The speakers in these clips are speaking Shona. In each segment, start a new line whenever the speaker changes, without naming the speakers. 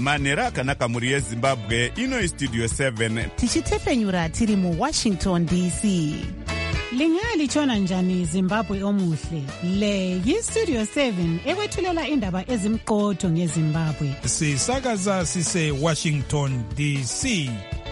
manhero akanaka mhuri yezimbabwe. Ino Studio 7
tichitefenyura tiri muWashington DC. Lingalitshona njani Zimbabwe omuhle? Le yiStudio 7 ekwethulela indaba ezimqotho ngeZimbabwe.
Sisakaza sise Washington DC.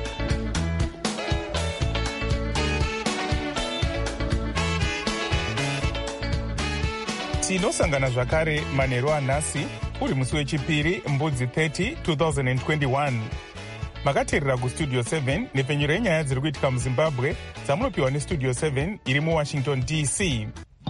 Tinosangana zvakare manheru anhasi uri musi wechipiri mbudzi 30 2021. Makateerera kuStudio 7 nepfenyuro yenyaya dziri kuitika muZimbabwe dzamunopiwa neStudio 7 iri muWashington DC.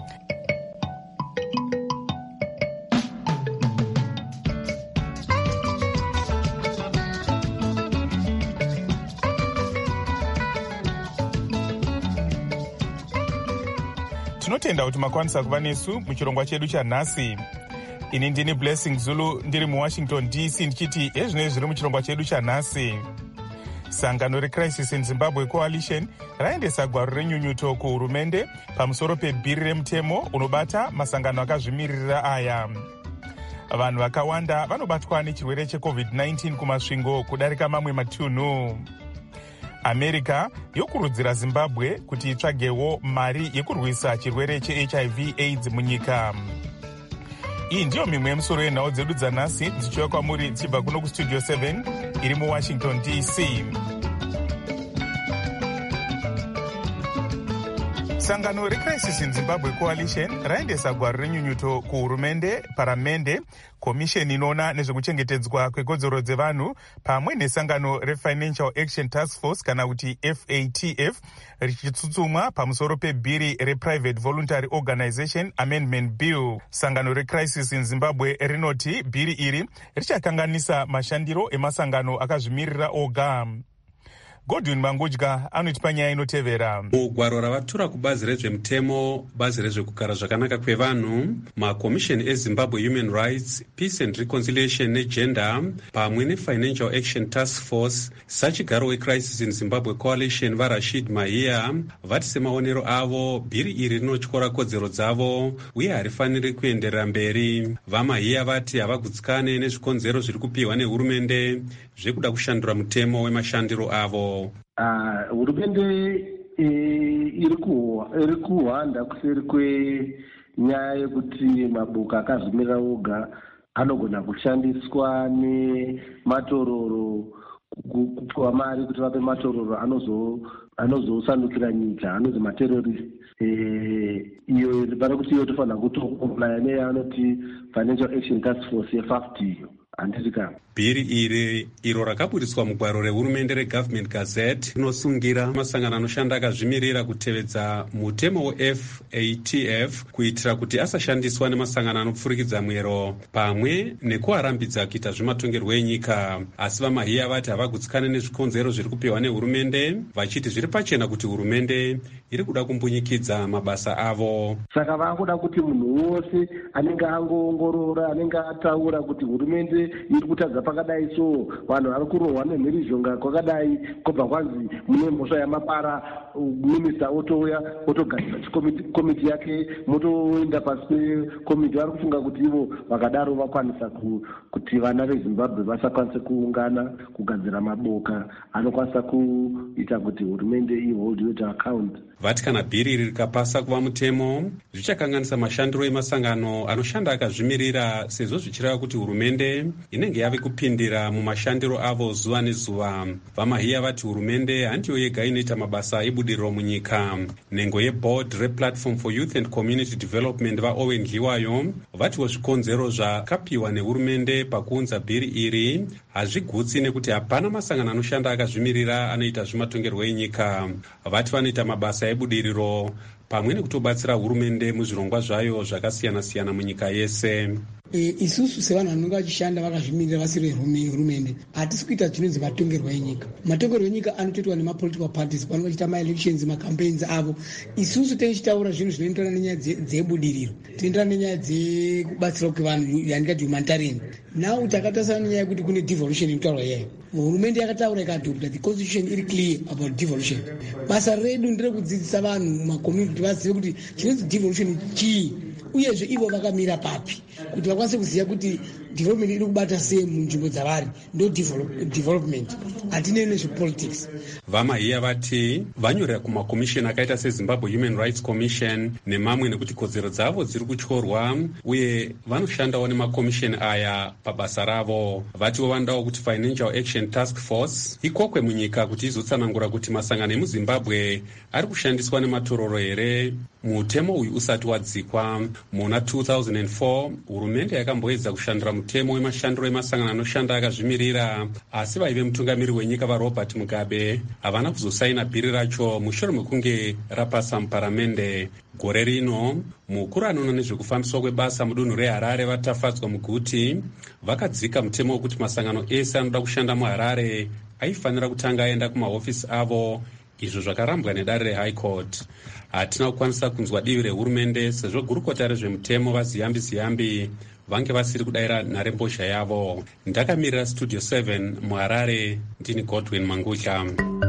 Tinotenda kuti makwanisa kuva nesu muchirongwa chedu chanhasi. Ini ndini Blessing Zulu ndiri muWashington DC ndichiti ezvinezvi zviri muchirongwa chedu chanhasi. Sangano reCrisis in Zimbabwe Coalition raendesa gwaro renyunyuto kuhurumende pamusoro pebhiri remutemo unobata masangano akazvimirira aya. Vanhu vakawanda vanobatwa nechirwere cheCovid-19 kumasvingo kudarika mamwe matunhu. America yokurudzira Zimbabwe kuti itsvagewo mari yekurwisa chirwere cheHIV/AIDS munyika. Iyi ndiyo mimwe yemusoro yenhau dzedu dzanhasi dzichiuya kwamuri dzichibva kuno kuStudio 7 iri muWashington DC. Sangano reCrisis in Zimbabwe Coalition raendesa gwaro renyunyuto kuhurumende, paramende, komisheni inoona nezvekuchengetedzwa kwekodzero dzevanhu pamwe nesangano reFinancial Action Task Force kana kuti FATF richitsutsumwa pamusoro pebhiri rePrivate Voluntary Organization Amendment Bill. Sangano reCrisis in Zimbabwe rinoti bhiri iri richakanganisa mashandiro emasangano akazvimirira oga. Godwin Mangudya anotipa nyaya inotevera.
Mugwaro ravatura kubazi rezvemutemo, bazi rezvekugara zvakanaka kwevanhu, makomisheni eZimbabwe Human Rights, Peace and Reconciliation neGender pamwe neFinancial Action Task Force, sachigaro weCrisis in Zimbabwe Coalition vaRashid Mahia vati semaonero avo bhiri iri rinotyora kodzero dzavo uye harifaniri kuenderera mberi. VaMahia vati havagutsikane nezvikonzero zviri kupiwa nehurumende zvekuda kushandura mutemo wemashandiro avo.
Hurumende iri kuhwanda kuseri kwenyaya yekuti maboka akazvimirira oga anogona kushandiswa nematororo kupiwa mari kuti vape matororo anozosandukira nyika, anozi materrorist. Iyo pane kuti iyo tofanira kutokomplaya neyaanoti Financial Action Task Force ye-FAFT.
Bhiri iri iro rakaburiswa mugwaro rehurumende reGovernment Gazette rinosungira masangano anoshanda akazvimirira kutevedza mutemo weFATF kuitira kuti asashandiswa nemasangano anopfurikidza mwero pamwe nekuarambidza kuita zvematongerwo enyika. Asi VaMahia vati havagutsikane nezvikonzero zviri kupiwa nehurumende vachiti zviri pachena kuti hurumende iri kuda kumbunyikidza mabasa avo.
Saka vakuda kuti munhu wose anenge angoongorora, anenge ataura kuti hurumende iri kutadza pakadai, so vanhu vari kurohwa nemhirizhonga kwakadai, kobva kwanzi mune mhosva yamapara, minista otouya otogadzira komiti yake, motoenda pasi pekomiti. Vari kufunga kuti ivo vakadaro vakwanisa kuti vana veZimbabwe vasakwanise kuungana kugadzira maboka anokwanisa kuita kuti hurumende ihold to account.
Vati kana bhiri iri rikapasa kuva mutemo zvichakanganisa mashandiro emasangano anoshanda akazvimirira, sezvo zvichireva kuti hurumende inenge yave kupindira mumashandiro avo zuva nezuva. VaMahia vati hurumende handiyo yega inoita mabasa ebudiriro munyika. Nhengo yeboard rePlatform for Youth and Community Development vaOwen Hiwayo vatiwo zvikonzero zvakapiwa nehurumende pakuunza bhiri iri hazvigutsi nekuti hapana masangano anoshanda akazvimirira anoita zvematongerwo enyika. Vati vanoita mabasa ebudiriro pamwe nekutobatsira hurumende muzvirongwa zvayo zvakasiyana-siyana munyika yese.
Isusu sevanhu vanenge vachishanda vakazvimirira vasiri hurumende hatisi kuita zvinonzi matongerwo enyika. Matongerwo enyika anotoitwa nemapolitical parties vanenge vachiita maelections, macampaigns avo. Isusu tichitaura zvinhu zvinoenderana nenyaya dzebudiriro, tinoenderana nenyaya dzekubatsira kwevanhu, yandikati humanitarian. Now takatasana nenyaya yekuti kune devolution inotaurwa iyayo. Hurumende yakataura ikadhopta the constitution iri clear about devolution. Basa redu nderekudzidzisa vanhu mumakommunity vazive kuti chinonzi devolution chii uyezve ivo vakamira papi kuti vakwanise kuziva kuti development iri kubata sei munzvimbo dzavari ndo development, hatinei nezvepolitics.
Vamaiya vati vanyorera kumakomisheni akaita seZimbabwe Human Rights Commission nemamwe nekuti kodzero dzavo dziri kutyorwa uye vanoshandawo nemakomisheni aya pabasa ravo. Vatiwo vanodawo kuti Financial Action Task Force ikokwe munyika kuti izotsanangura kuti masangano emuZimbabwe ari kushandiswa nematororo here mutemo uyu usati wadzikwa. Muna 2004 hurumende yakamboedza kushandura mutemo wemashandiro emasangano anoshanda akazvimirira, asi vaive mutungamiri wenyika vaRobert Mugabe havana kuzosaina bhiri racho mushure mekunge rapasa muparamende. Gore rino mukuru anoona nezvekufambiswa kwebasa mudunhu reHarare vatafadzwa muguti vakadzika mutemo wekuti masangano ese anoda kushanda muHarare aifanira kutanga aenda kumahofisi avo, izvo zvakarambwa nedare reHigh Court. Hatina kukwanisa kunzwa divi rehurumende sezvo gurukota rezvemutemo vaZiyambi vange vasiri kudayira nharembozha yavo. Ndakamirira Studio 7 muHarare, ndini Godwin Mangutya.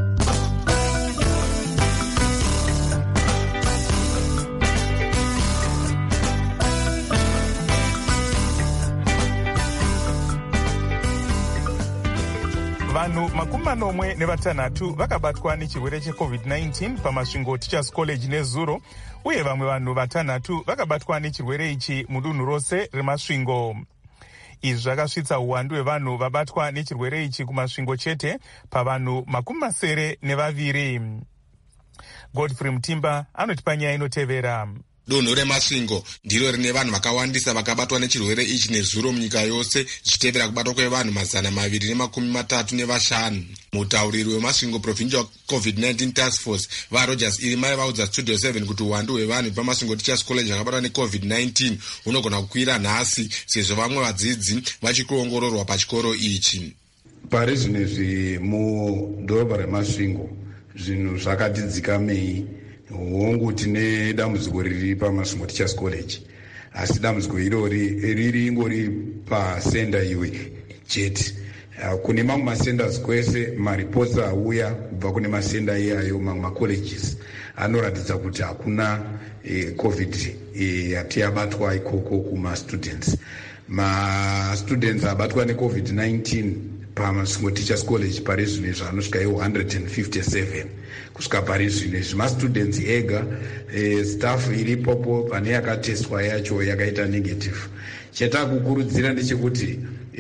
Vanhu 46 vakabatwa nechirwere cheCovid-19 pamasvingo Teachers College neZuro, uye vamwe vanhu 6 vakabatwa nechirwere ichi mudunhu rose remasvingo. Izvi zvakasvitsa uwandu hwevanhu vabatwa nechirwere ichi kumasvingo chete pavanhu 72. Godfrey Mutimba anotipa nyaya inotevera.
Dunhu remasvingo ndiro rine vanhu vakawandisa vakabatwa nechirwere ichi neZuro munyika yose, zvichitevera kubatwa kwevanhu 235. Mutauriri wemasvingo Provincial COVID-19 Task Force vaRogers Irimai vaudza Studio 7 kuti uwandu hwevanhu pamasvingo Teachers College vakabatwa neCovid-19 unogona kukwira nhasi sezvo vamwe vadzidzi vachikuongororwa pachikoro ichi.
Pari zvinezvi mudhorobha remasvingo zvinhu zvakati dzikamei. Hongu tine dambudziko riri pamasvingo Teachers College, asi dambudziko irori riri ingori pasenda iwe chete. Kune mamwe masenders kwese maripotsi auya kubva kune masenda iyayo, mamwe macolleges anoratidza kuti hakuna covid yati yabatwa ikoko kumastudents. Mastudents abatwa neCovid-19 pamasvingo Teachers College pari zvino zvanosvika 157 kusvika pari zvino. Zvimastudents ega, staff iripopo pane yakatestwa yacho yakaita negative. Chatakukurudzira ndechekuti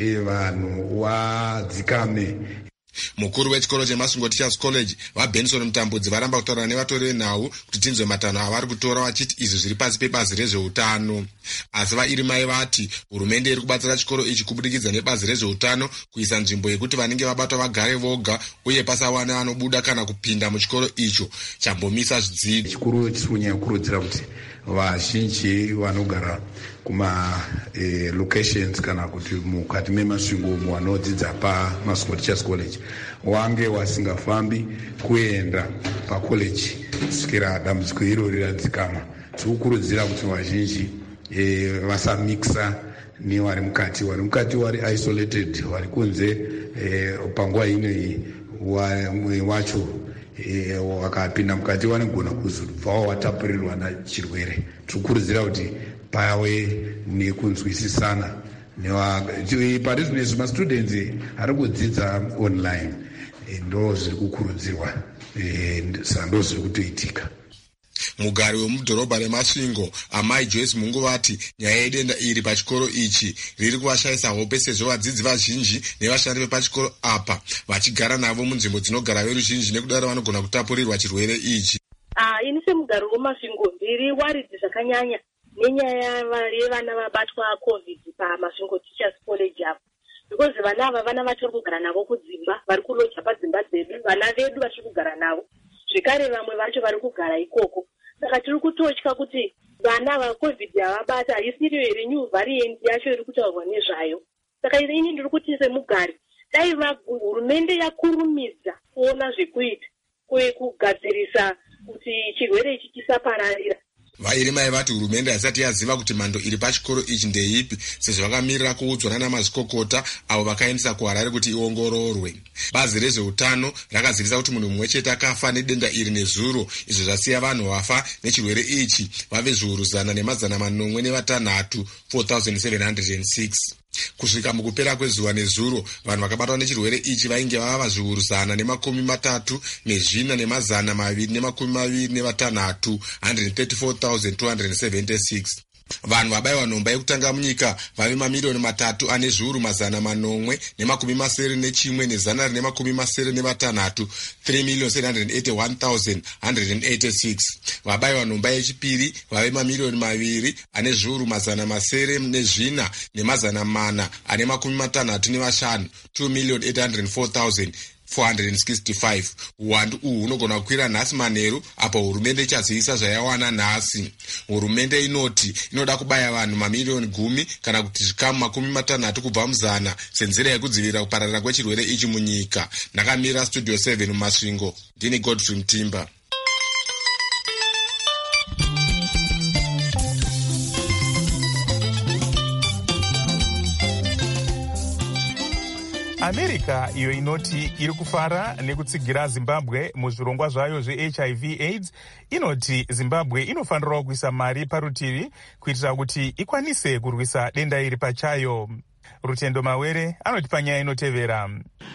vanhu vadzikame.
Mukuru wechikoro chemasvingo Teachers College vaBenson Mutambudzi varamba kutaura nevatori venhau kuti tinzwe matanho avari kutora vachiti izvi zviri pasi pebazi rezveutano. Asi vaIrimai vati hurumende iri kubatsira chikoro ichi kubudikidza nebazi rezveutano kuisa nzvimbo yekuti vanenge vabatwa vagare voga uye pasawane vanobuda kana kupinda muchikoro icho chambomisa zvidzidzo.
Chikuru chikunyanya kukurudzira kuti vazhinji vanogara kuma locations kana kuti mukati memasvingo wanodzidza pamasvingo Teachers College wange wasingafambi kuenda pacollege kusvikira dambudziko irori radzikama. Tikukurudzira kuti vazhinji vasamixa nevari mukati. Vari mukati vari isolated, vari kunze panguva inoyi mwe wacho wakapinda mukati vanogona kuzobvawo watapurirwa nachirwere. Tikukurudzira kuti pave nekunzwisisana. Pari zvino mastudents ari kudzidza online, ndo zviri kukurudzirwa, ndo zviri kutoitika.
Mugari wemudhorobha remasvingo Amai Joyce Mungu vati nyaya yedenda iri pachikoro ichi riri kuvashayisa hope sezvo vadzidzi vazhinji nevashandi vepachikoro apa vachigara navo munzvimbo dzinogara veruzhinji nekudaro vanogona kutapurirwa chirwere ichi.
Ini semugari wemasvingo ndiri waridzi zvakanyanya nenyaya yevana vabatwa COVID pamasvingo Teachers College apo, because vana ava vana vatori kugara navo kudzimba, vari kuloja padzimba dzedu, vana vedu vari kugara navo, zvekare vamwe vacho vari kugara ikoko. Saka tiri kutotya kuti vana vaCovid yavabata haisiriyo here new variant yacho iri kutaurwa nezvayo. Saka ini ndiri kuti semugari dai hurumende yakurumidza kuona zvekuita kugadzirisa kuti chirwere ichi chisapararira,
Vairima vati hurumende haisati yaziva kuti mhando iri pachikoro ichi ndeipi, sezvo vakamirira kuudzwa nana mazvikokota avo vakaendesa kuHarare kuti iongororwe. Bazi rezveutano rakazivisa kuti munhu mumwe chete akafa nedenda iri nezuro, izvo zvasiya vanhu vafa nechirwere ichi vave zviuru 196, 4,706. Kusvika mukupera kwezuva nezuro, vanhu vakabatwa nechirwere ichi vainge vava zviuru 134, 226, 134,276. Vanhu vabayiwa nhomba yekutanga munyika vave mamiliyoni 3 ane zviuru 971,186, 3,781,186. Vabayiwa nhomba yechipiri vave mamiliyoni 2 ane zviuru 704,465, 2,804,465. Uwandu uhu hunogona kukwira nhasi manheru apo hurumende ichazivisa zvayawana nhasi. Hurumende inoti inoda kubaya vanhu mamiliyoni 10 kana kuti zvikamu 60 kubva muzana senzira yekudzivirira kupararira kwechirwere ichi munyika. Ndakamira Studio 7 muMasvingo, ndini Godfrey Mtimba.
America iyo inoti iri kufara nekutsigira Zimbabwe muzvirongwa zvayo zveHIV AIDS inoti Zimbabwe inofanirawo kuisa mari parutivi kuitira kuti ikwanise kurwisa denda iri pachayo. Rutendo Mawere anoti panyaya inotevera.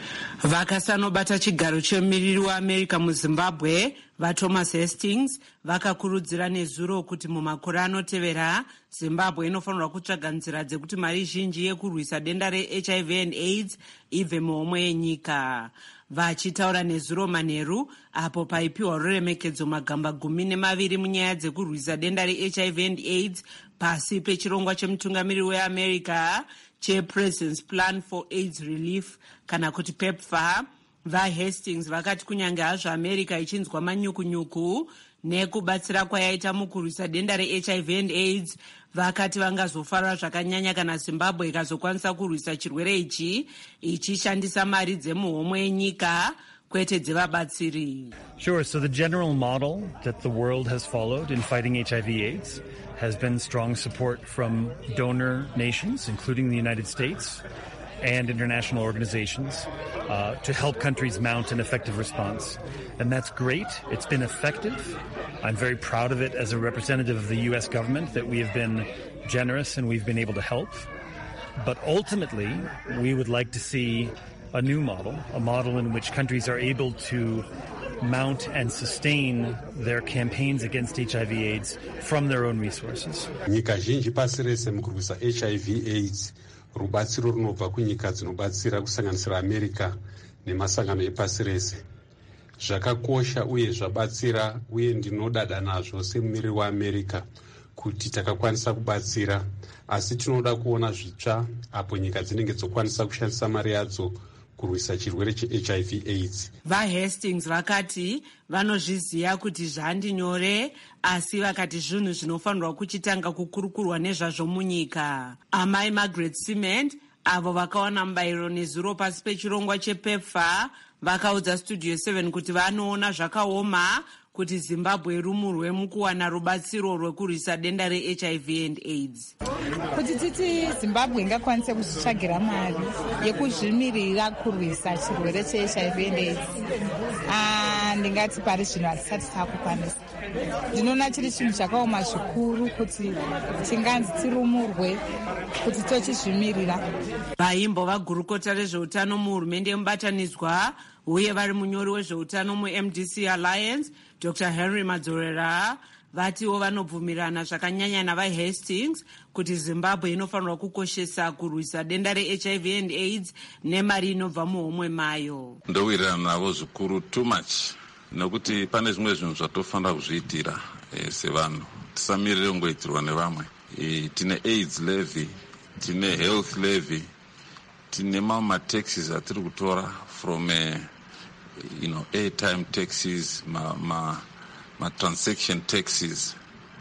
Vakasanobata chigaro chemumiriri waAmerica muZimbabwe vaThomas Hastings vakakurudzira nezuro kuti mumakore anotevera Zimbabwe inofanirwa kutsvaga nzira dzekuti mari zhinji yekurwisa denda reHIV and AIDS ibve muhomwe yenyika. Vachitaura nezuro manheru apo paipiwa ruremekedzo magamba 12 munyaya dzekurwisa denda reHIV and AIDS pasi pechirongwa chemutungamiriri weAmerica chePresident's Plan for AIDS Relief kana kuti PEPFAR. VaHastings vakati kunyange hazvo America ichinzwa manyukunyuku nekubatsira kwayaita mukurwisa denda reHIV and AIDS, vakati vangazofara zvakanyanya kana Zimbabwe ikazokwanisa kurwisa chirwere ichi ichishandisa mari dzemuhomwe yenyika kwete dzevabatsiri.
Sure, so the general model that the world has followed in fighting HIV/AIDS has been strong support from donor nations, including the United States and international organizations, to help countries mount an effective response. And that's great. It's been effective. I'm very proud of it as a representative of the US government that we have been generous and we've been able to help. But ultimately, we would like to see a new model, a model in which countries are able to mount and sustain their campaigns against HIV/AIDS from their own resources.
Nyika zhinji pasi rese mukurwisa HIV/AIDS rubatsiro runobva kunyika dzinobatsira kusanganisira America nemasangano epasi rese. Zvakakosha uye zvabatsira uye ndinodada nazvo semumiriri waAmerica kuti takakwanisa kubatsira, asi tinoda kuona zvitsva apo nyika dzinenge dzokwanisa kushandisa mari yadzo kurwisa chirwere cheHIV/AIDS.
VaHastings vakati vanozviziva kuti zvandi nyore, asi vakati zvinhu zvinofanirwa kuchitanga kukurukurwa nezvazvo munyika. Amai Margaret Cement avo vakawana mubayiro nezuro pasi pechirongwa chePEPFAR vakaudza Studio 7 kuti vanoona zvakaoma kuti Zimbabwe rumurwe mukuwana rubatsiro rwekurwisa denda reHIV and AIDS.
Kuti titi Zimbabwe ingakwanise kuzvitsvagira mari yekuzvimirira kurwisa chirwere cheHIV and AIDS, ndingati pari zvino hatisati takukwanisa. Ndinoona chiri chinhu chakaoma zvikuru kuti tinganzi tirumurwe kuti tochizvimirira.
Vaimbova gurukota rezveutano muhurumende yemubatanidzwa uye vari munyori wezveutano muMDC Alliance Dr. Henry Madzorera vatiwo vanobvumirana zvakanyanya navaHastings kuti Zimbabwe inofanirwa kukoshesa kurwisa denda reHIV and AIDS nemari inobva muhomwe mayo.
Ndowirirana navo zvikuru too much, nokuti pane zvimwe zvinhu zvatofanira kuzviitira sevanhu, tisamirire kungoitirwa nevamwe. Tine AIDS levy, tine health levy, tine mataxes atiri kutora from airtime taxes, transaction taxes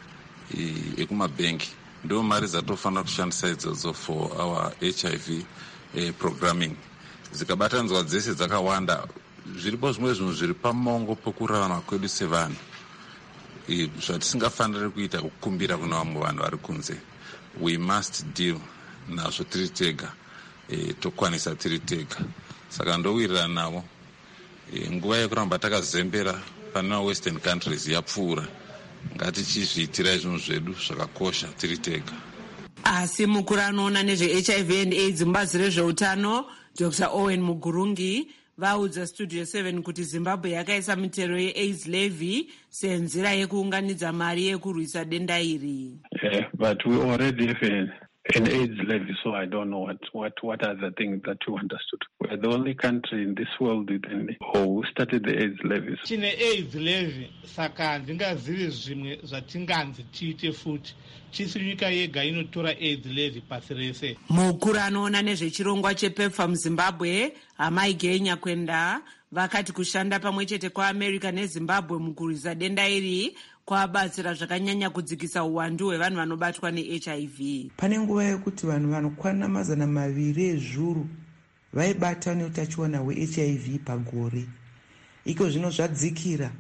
ekumabanki. Ndo mari dzatofanira kushandisa idzodzo for our HIV programming. Zikabatanzwa dzese dzakawanda, zviripo zvimwe zvinhu zviri pamongo pokurarama kwedu sevanhu. zvatisingafaniri kuita kukumbira kuna vamwe vanhu vari kunze. We must deal nazvo tiri tega, tokwanisa tiri tega. Saka ndowirirana navo. Nguva yekuramba takazembera pane mawestern countries yapfuura. Ngatichizviitira zvinhu zvedu zvakakosha tiri tega.
Asi mukuru anoona nezveHIV and AIDS mubazi rezveutano Dr. Owen Mugurungi vaudza Studio 7 kuti Zimbabwe yakaisa mitero yeAIDS levy senzira yekuunganidza mari yekurwisa denda iri.
But we already have an AIDS levy, so I don't know what are the things that you want us to do. We're the only country in this world who started the AIDS levy.
Tine AIDS levy, saka ndingazivi zvimwe zvatinganzi tiite futi. Chisi nyika yega inotora AIDS levy pasi rese.
Mukuru anoona nezvechirongwa chePEPFAR muZimbabwe, Amai Gay Nyakwenda, vakati kushanda pamwe chete kwaAmerica neZimbabwe mukurwisa denda iri kwabatsira zvakanyanya kudzikisa uwandu hwevanhu vanobatwa neHIV.
Pane nguva yekuti vanhu vanokwana 200 ezviuru vaibata neutachiona hweHIV pagore. Iko zvino zvadzikira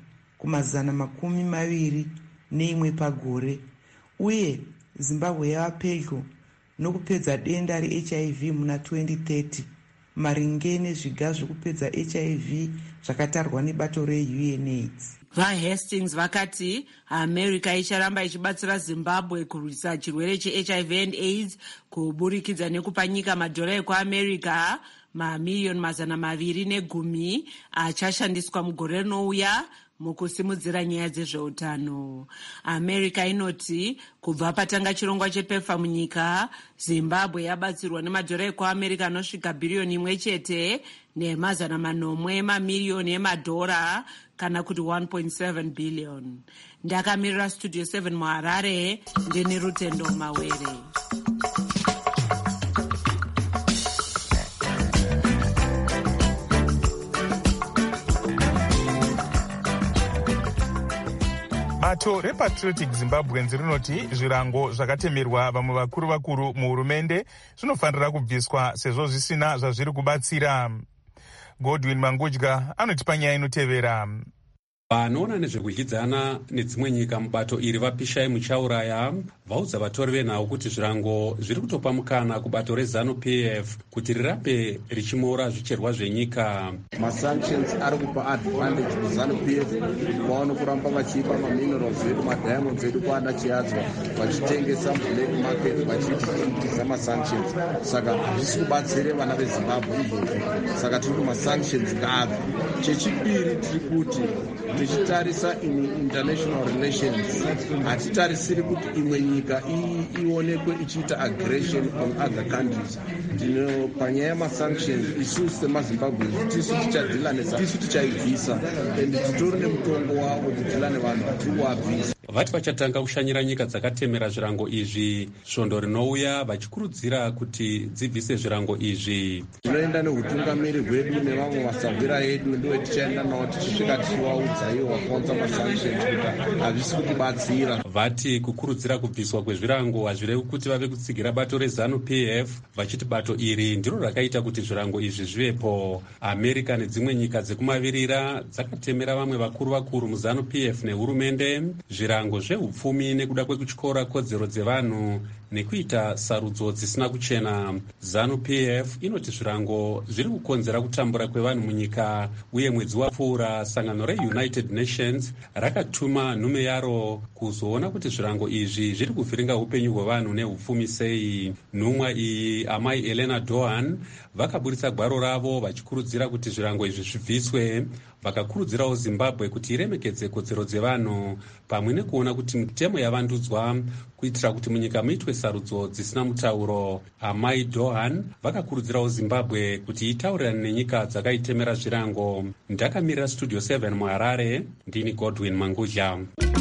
ku221 pagore. Uye Zimbabwe yava pedyo nokupedza denda reHIV muna 2030 maringe nezviga zvokupedza HIV zvakatarwa nebato reUNAIDS.
VaHastings vakati America icharamba ichibatsira Zimbabwe kurwisa chirwere cheHIV and AIDS kuburikidza nekupa nyika madhora ekuAmerica mamiliyoni 210 achashandiswa mugore rinouya mukusimudzira nyaya dzezveutano. America inoti kubva patanga chirongwa chePEPFAR munyika, Zimbabwe yabatsirwa nemadhora ekuAmerica anosvika billion 1 chete ne800 miliyoni emadhora kana kuti 1.7 billion. Ndakamirira Studio 7 muHarare, ndini Rutendo Mawere.
Bato rePatriotic Zimbabweans rinoti zvirango zvakatemerwa vamwe vakuru muhurumende zvinofanira kubviswa sezvo zvisina zvazviri kubatsira. Godwin Mangudya anotipa nyaya inotevera.
Vanoona nezvekudyidzana nedzimwe nyika mubato iri vaPishai Muchauraya vaudza vatori venhau kuti zvirango zviri kutopa mukana kubato reZANU-PF kuti rirambe richimora zvicherwa zvenyika.
Masanctions ari kupa advantage kuZANU-PF vaone kuramba vachipa maminerals edu madiamonds edu kwaana Chiadzwa vachitengesa black market vachiitiza masanctions. Saka hazvisi kubatsire vana veZimbabwe izvozvo. Saka tiri kuti masanctions ngaabve. Chechipiri tiri kuti tichitarisa international relations hatitarisiri kuti imwe nyika ionekwe ichiita aggression on other countries. Panyaya yemasanctions isusu semaZimbabwe tisu tichadhila tisu tichaibvisa and titori nemutongo wavo kudhila nevanhu vatiri kuabvisa.
Vati vachatanga kushanyira nyika dzakatemera zvirango izvi svondo rinouya vachikurudzira kuti dzibvise zvirango izvi.
Tinoenda neutungamiri hwedu nevamwe masabwira edu ndiwe tichaenda navo tichisvika tichivaudza ivo vakaunza masanctions kuti hazvisi kutibatsira.
Vati kukurudzira kubviswa kwezvirango hazvirevi kuti vave kutsigira bato reZANU-PF vachiti bato iri ndiro rakaita kuti zvirango izvi zvivepo. America nedzimwe nyika dzekumavirira dzakatemera vamwe vakuru muZANU-PF nehurumende zvirango zveupfumi nekuda kwekutyora kodzero dzevanhu nekuita sarudzo dzisina kuchena. ZANU-PF inoti zvirango zviri kukonzera kutambura kwevanhu munyika, uye mwedzi wapfuura sangano reUnited Nations rakatuma nhume yaro kuzoona kuti zvirango izvi zviri kuvhiringa upenyu hwevanhu neupfumi sei. Nhumwa iyi Amai Elena Dohan vakaburitsa gwaro ravo vachikurudzira kuti zvirango izvi zvibviswe. Vakakurudzirawo Zimbabwe kuti iremekedze kodzero dzevanhu pamwe nekuona kuti mitemo yavandudzwa kuitira kuti munyika muitwe sarudzo dzisina mutauro. Amai Dohan vakakurudzirawo Zimbabwe kuti itaurirane nenyika dzakaitemera zvirango. Ndakamirira Studio 7 muHarare, ndini Godwin Mangudya.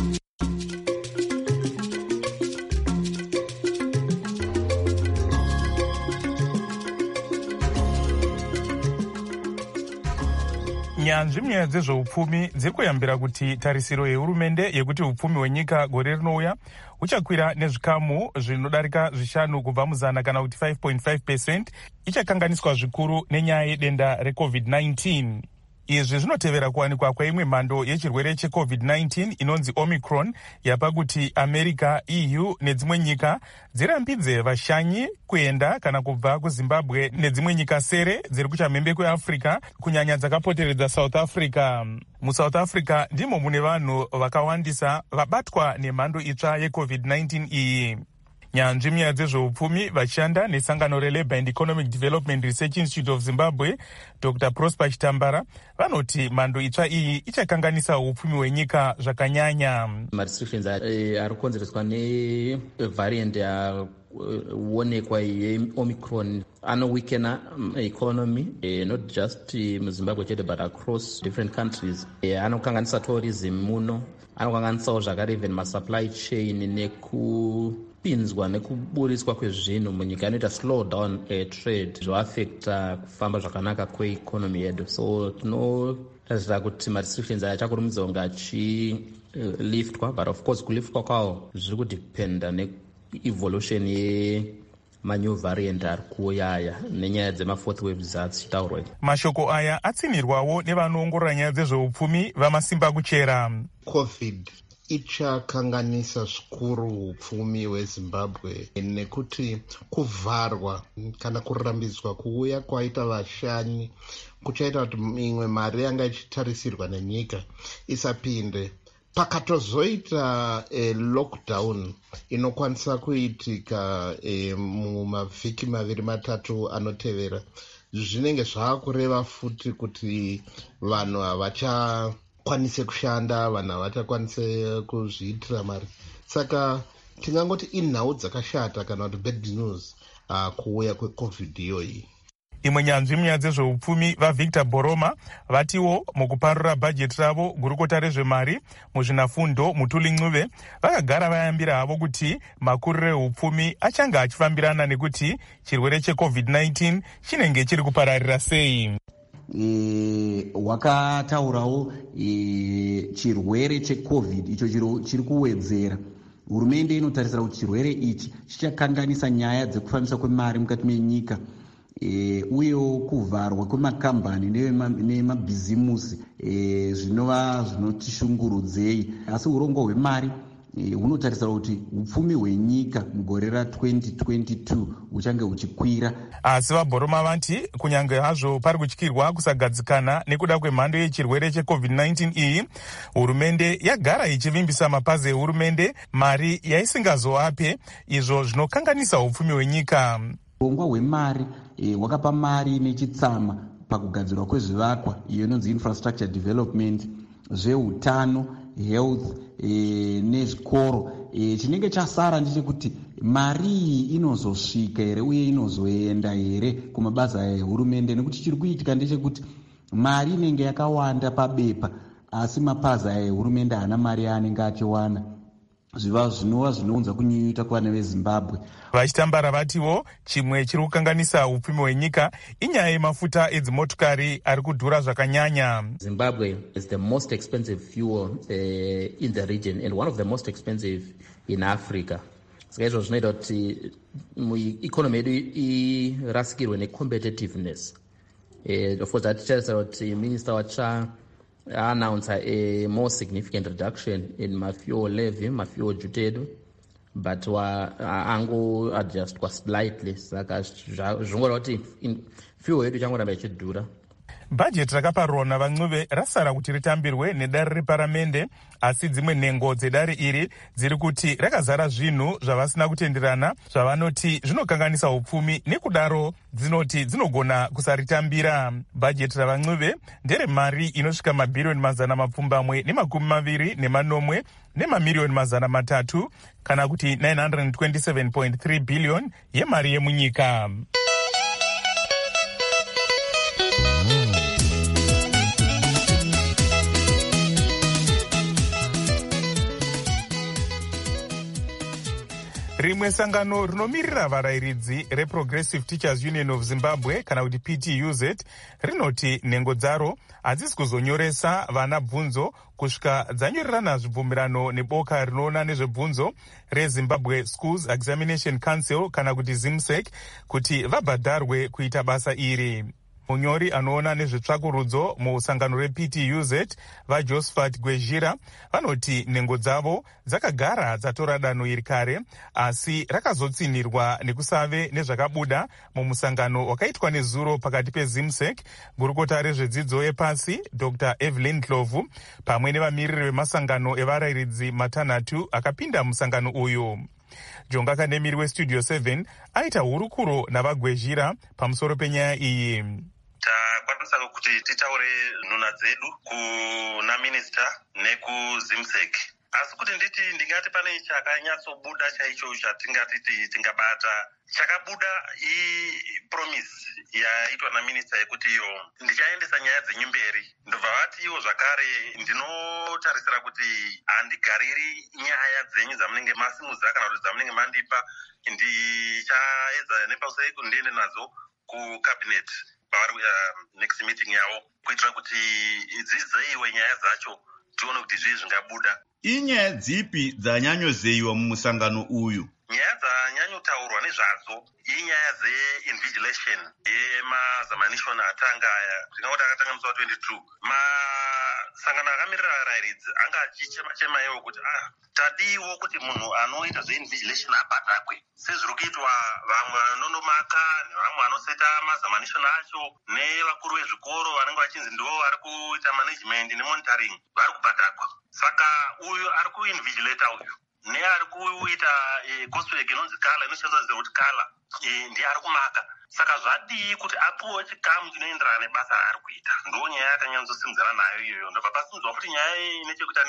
Nyanzvi munyaya dzezveupfumi dziri kuyambira kuti tarisiro yehurumende yekuti upfumi hwenyika gore rinouya uchakwira nezvikamu zvinodarika 5 kubva muzana kana kuti 5.5% ichakanganiswa zvikuru nenyaya yedenda reCovid-19. Izvi zvinotevera kuwanikwa kwaimwe mhando yechirwere cheCovid-19 inonzi Omicron yapa kuti America, EU nedzimwe nyika dzirambidze vashanyi kuenda kana kubva kuZimbabwe nedzimwe nyika sere dziri kuchamhembe kweAfrica, kunyanya dzakapoteredza South Africa. MuSouth Africa ndimo mune vanhu vakawandisa vabatwa nemhando itsva yeCovid-19 iyi. Nyanzvi munyaya dzezveupfumi vachishanda nesangano reLabour and Economic Development Research Institute of Zimbabwe, Dr. Prosper Chitambara, vanoti mhando itsva iyi ichakanganisa upfumi hwenyika zvakanyanya.
Restrictions ari kukonzereswa nevariant yaonekwa yeOmicron anowikena economy, not just muZimbabwe chete but across different countries. Anokanganisa tourism muno, anokanganisawo zvakare even masupply chain nekupinzwa nekuburiswa kwezvinhu munyika anoita slow down trade, zvoaffecta kufamba zvakanaka kweeconomy yedu. So tinotarisira kuti marestrictions aya achakurumidza kunge achiliftwa, but of course kuliftwa kwawo zviri kudependa neevolution yemanyu variant ari kuuyaya nenyaya dzemafourth waves adzichitaurwa.
Mashoko aya atsinirwawo nevanoongorora nyaya dzezveupfumi vamasimba kuchera.
COVID ichakanganisa zvikuru upfumi hweZimbabwe nekuti kuvharwa kana kurambidzwa kuuya kwaita vashanyi kuchaita kuti imwe mari yanga ichitarisirwa nenyika isapinde. Pakatozoita lockdown inokwanisa kuitika mumavhiki maviri matatu anotevera, zvinenge zvaakureva futi kuti vanhu havachakwanise kushanda, vanhu havachakwanise kuzviitira mari. Saka tingangoti inhau dzakashata kana kuti bad news kuuya kweCovid iyoyi.
Imwe nyanzvi munyaya dzezveupfumi vaVictor Boroma vatiwo mukuparura bhajeti ravo gurukota rezvemari muzvinafundo Mutuli Ncube vakagara vayambira havo kuti makuriro eupfumi achanga achifambirana nekuti chirwere cheCovid-19 chinenge chiri kupararira sei.
Wakataurawo chirwere cheCovid icho chiri kuwedzera. Hurumende inotarisira kuti chirwere ichi chichakanganisa nyaya dzekufambisa kwemari mukati menyika. Uyewo kuvharwa kwemakambani nemabhizimusi zvinova zvinotishungurudzei, asi urongwa hwemari hunotarisira kuti upfumi hwenyika mugore ra2022 uchange huchikwira.
Asi vaBoroma vati kunyange hazvo pari kutyirwa kusagadzikana nekuda kwemhando yechirwere cheCovid-19 iyi, hurumende yagara ichivimbisa mapazi ehurumende mari yaisingazoape, izvo zvinokanganisa upfumi hwenyika.
Urongwa hwemari hwakapa mari nechitsama pakugadzirwa kwezvivakwa, iyo inonzi infrastructure development, zveutano, health nezvikoro. Chinenge chasara ndechekuti mari iyi inozosvika here uye inozoenda here kumabasa ehurumende, nekuti chiri kuitika ndechekuti mari inenge yakawanda pabepa asi mapazi ehurumende haana mari yaanenge achiwana. Zvinova zvinounza kunyunyuta kuvana veZimbabwe.
Vachitambara vatiwo chimwe chiri kukanganisa upfumi hwenyika inyaya yemafuta edzimotokari ari kudhura zvakanyanya.
Zimbabwe is the most expensive fuel in the region and one of the most expensive in Africa. Saka izvo zvinoita kuti ikonomi yedu irasikirwe necompetitiveness. Of course aticharisira kuti minista watsva announce a more significant reduction in mafuel levy, mafuel duty, but ango adjust slightly. Saka zvongora kuti fuel yedu changoramba ichidhura.
Bhajeti rakaparurwa navaNcube rasara kuti ritambirwe nedare reparamende, asi dzimwe nhengo dzedare iri dziri kuti rakazara zvinhu zvavasina kutenderana zvavanoti zvinokanganisa upfumi, nekudaro dzinoti dzinogona kusaritambira. Bhajeti ravaNcube nderemari inosvika mabhiriyoni 224 nemamiliyoni 300 kana kuti 927.3 billion yemari yemunyika. Rimwe sangano rinomirira varayiridzi reProgressive Teachers Union of Zimbabwe kana kuti PTUZ rinoti nhengo dzaro hadzisi kuzonyoresa vana bvunzo kusvika dzanyorerana zvibvumirano neboka rinoona nezvebvunzo reZimbabwe Schools Examination Council kana kuti ZIMSEC kuti vabhadharwe kuita basa iri. munyori anoona nezvetsvakurudzo musangano reptuz vajosephat gwezhira vanoti nhengo dzavo dzakagara dzatora danho iri kare, asi rakazotsinirwa nekusave nezvakabuda mumusangano wakaitwa nezuro pakati pezimsec, gurukota rezvedzidzo yepasi Dr Evelyn Ndlovu pamwe nevamiriri vemasangano evarayiridzi matanhatu akapinda musangano uyu. Jonga Kandemiri westudio 7 aita hurukuro navagwezhira pamusoro penyaya iyi.
Takwanisa kuti titaure nhuna dzedu kuna minista nekuzimsec, asi kuti ndingati pane chakanyatsobuda chaicho chatingati tingabata. Chakabuda promise yaitwa naminista yekuti iyo ndichaendesa nyaya dzenyu mberi. Ndobva vati iwo zvakare, ndinotarisira kuti handigariri nyaya dzenyu dzamunenge masimudza kana kuti dzamunenge mandipa, ndichaedza nepausai kuti ndiende nadzo kucabinet pavari next meeting yavo, kuitira kuti dzizeyiwe nyaya dzacho tione kuti zvii zvingabuda.
Inyaya dzipi dzanyanyozeyiwa mumusangano uyu?
Nyaya dzanyanyotaurwa nezvadzo inyaya dzeinvigilation yemazamanishoni atanga aya, ndingati akatanga musi wa22. Masangano akamirira varayiridzi anga achichema iwo kuti tadiwo kuti munhu anoita zveinvigilation abatakwe, sezviri kuitwa vamwe vanonomaka nevamwe vanoseta mazamanishoni acho, nevakuru vezvikoro vanenge vachinzi ndivo vari kuita management nemonitoring vari kubatakwa. Saka uyu ari kuinvigilata uyu neari kuita coursework inonzi kala, inoshandiswa zekuti kala, ndiye ari kumaka. Saka zvadii kuti apuwe chikamu chinoenderana nebasa raari kuita. Ndo nyaya yakanyatsosimdzana nayo iyoyo. Ndobva pasimdzwa kuti nyaya ine chekuita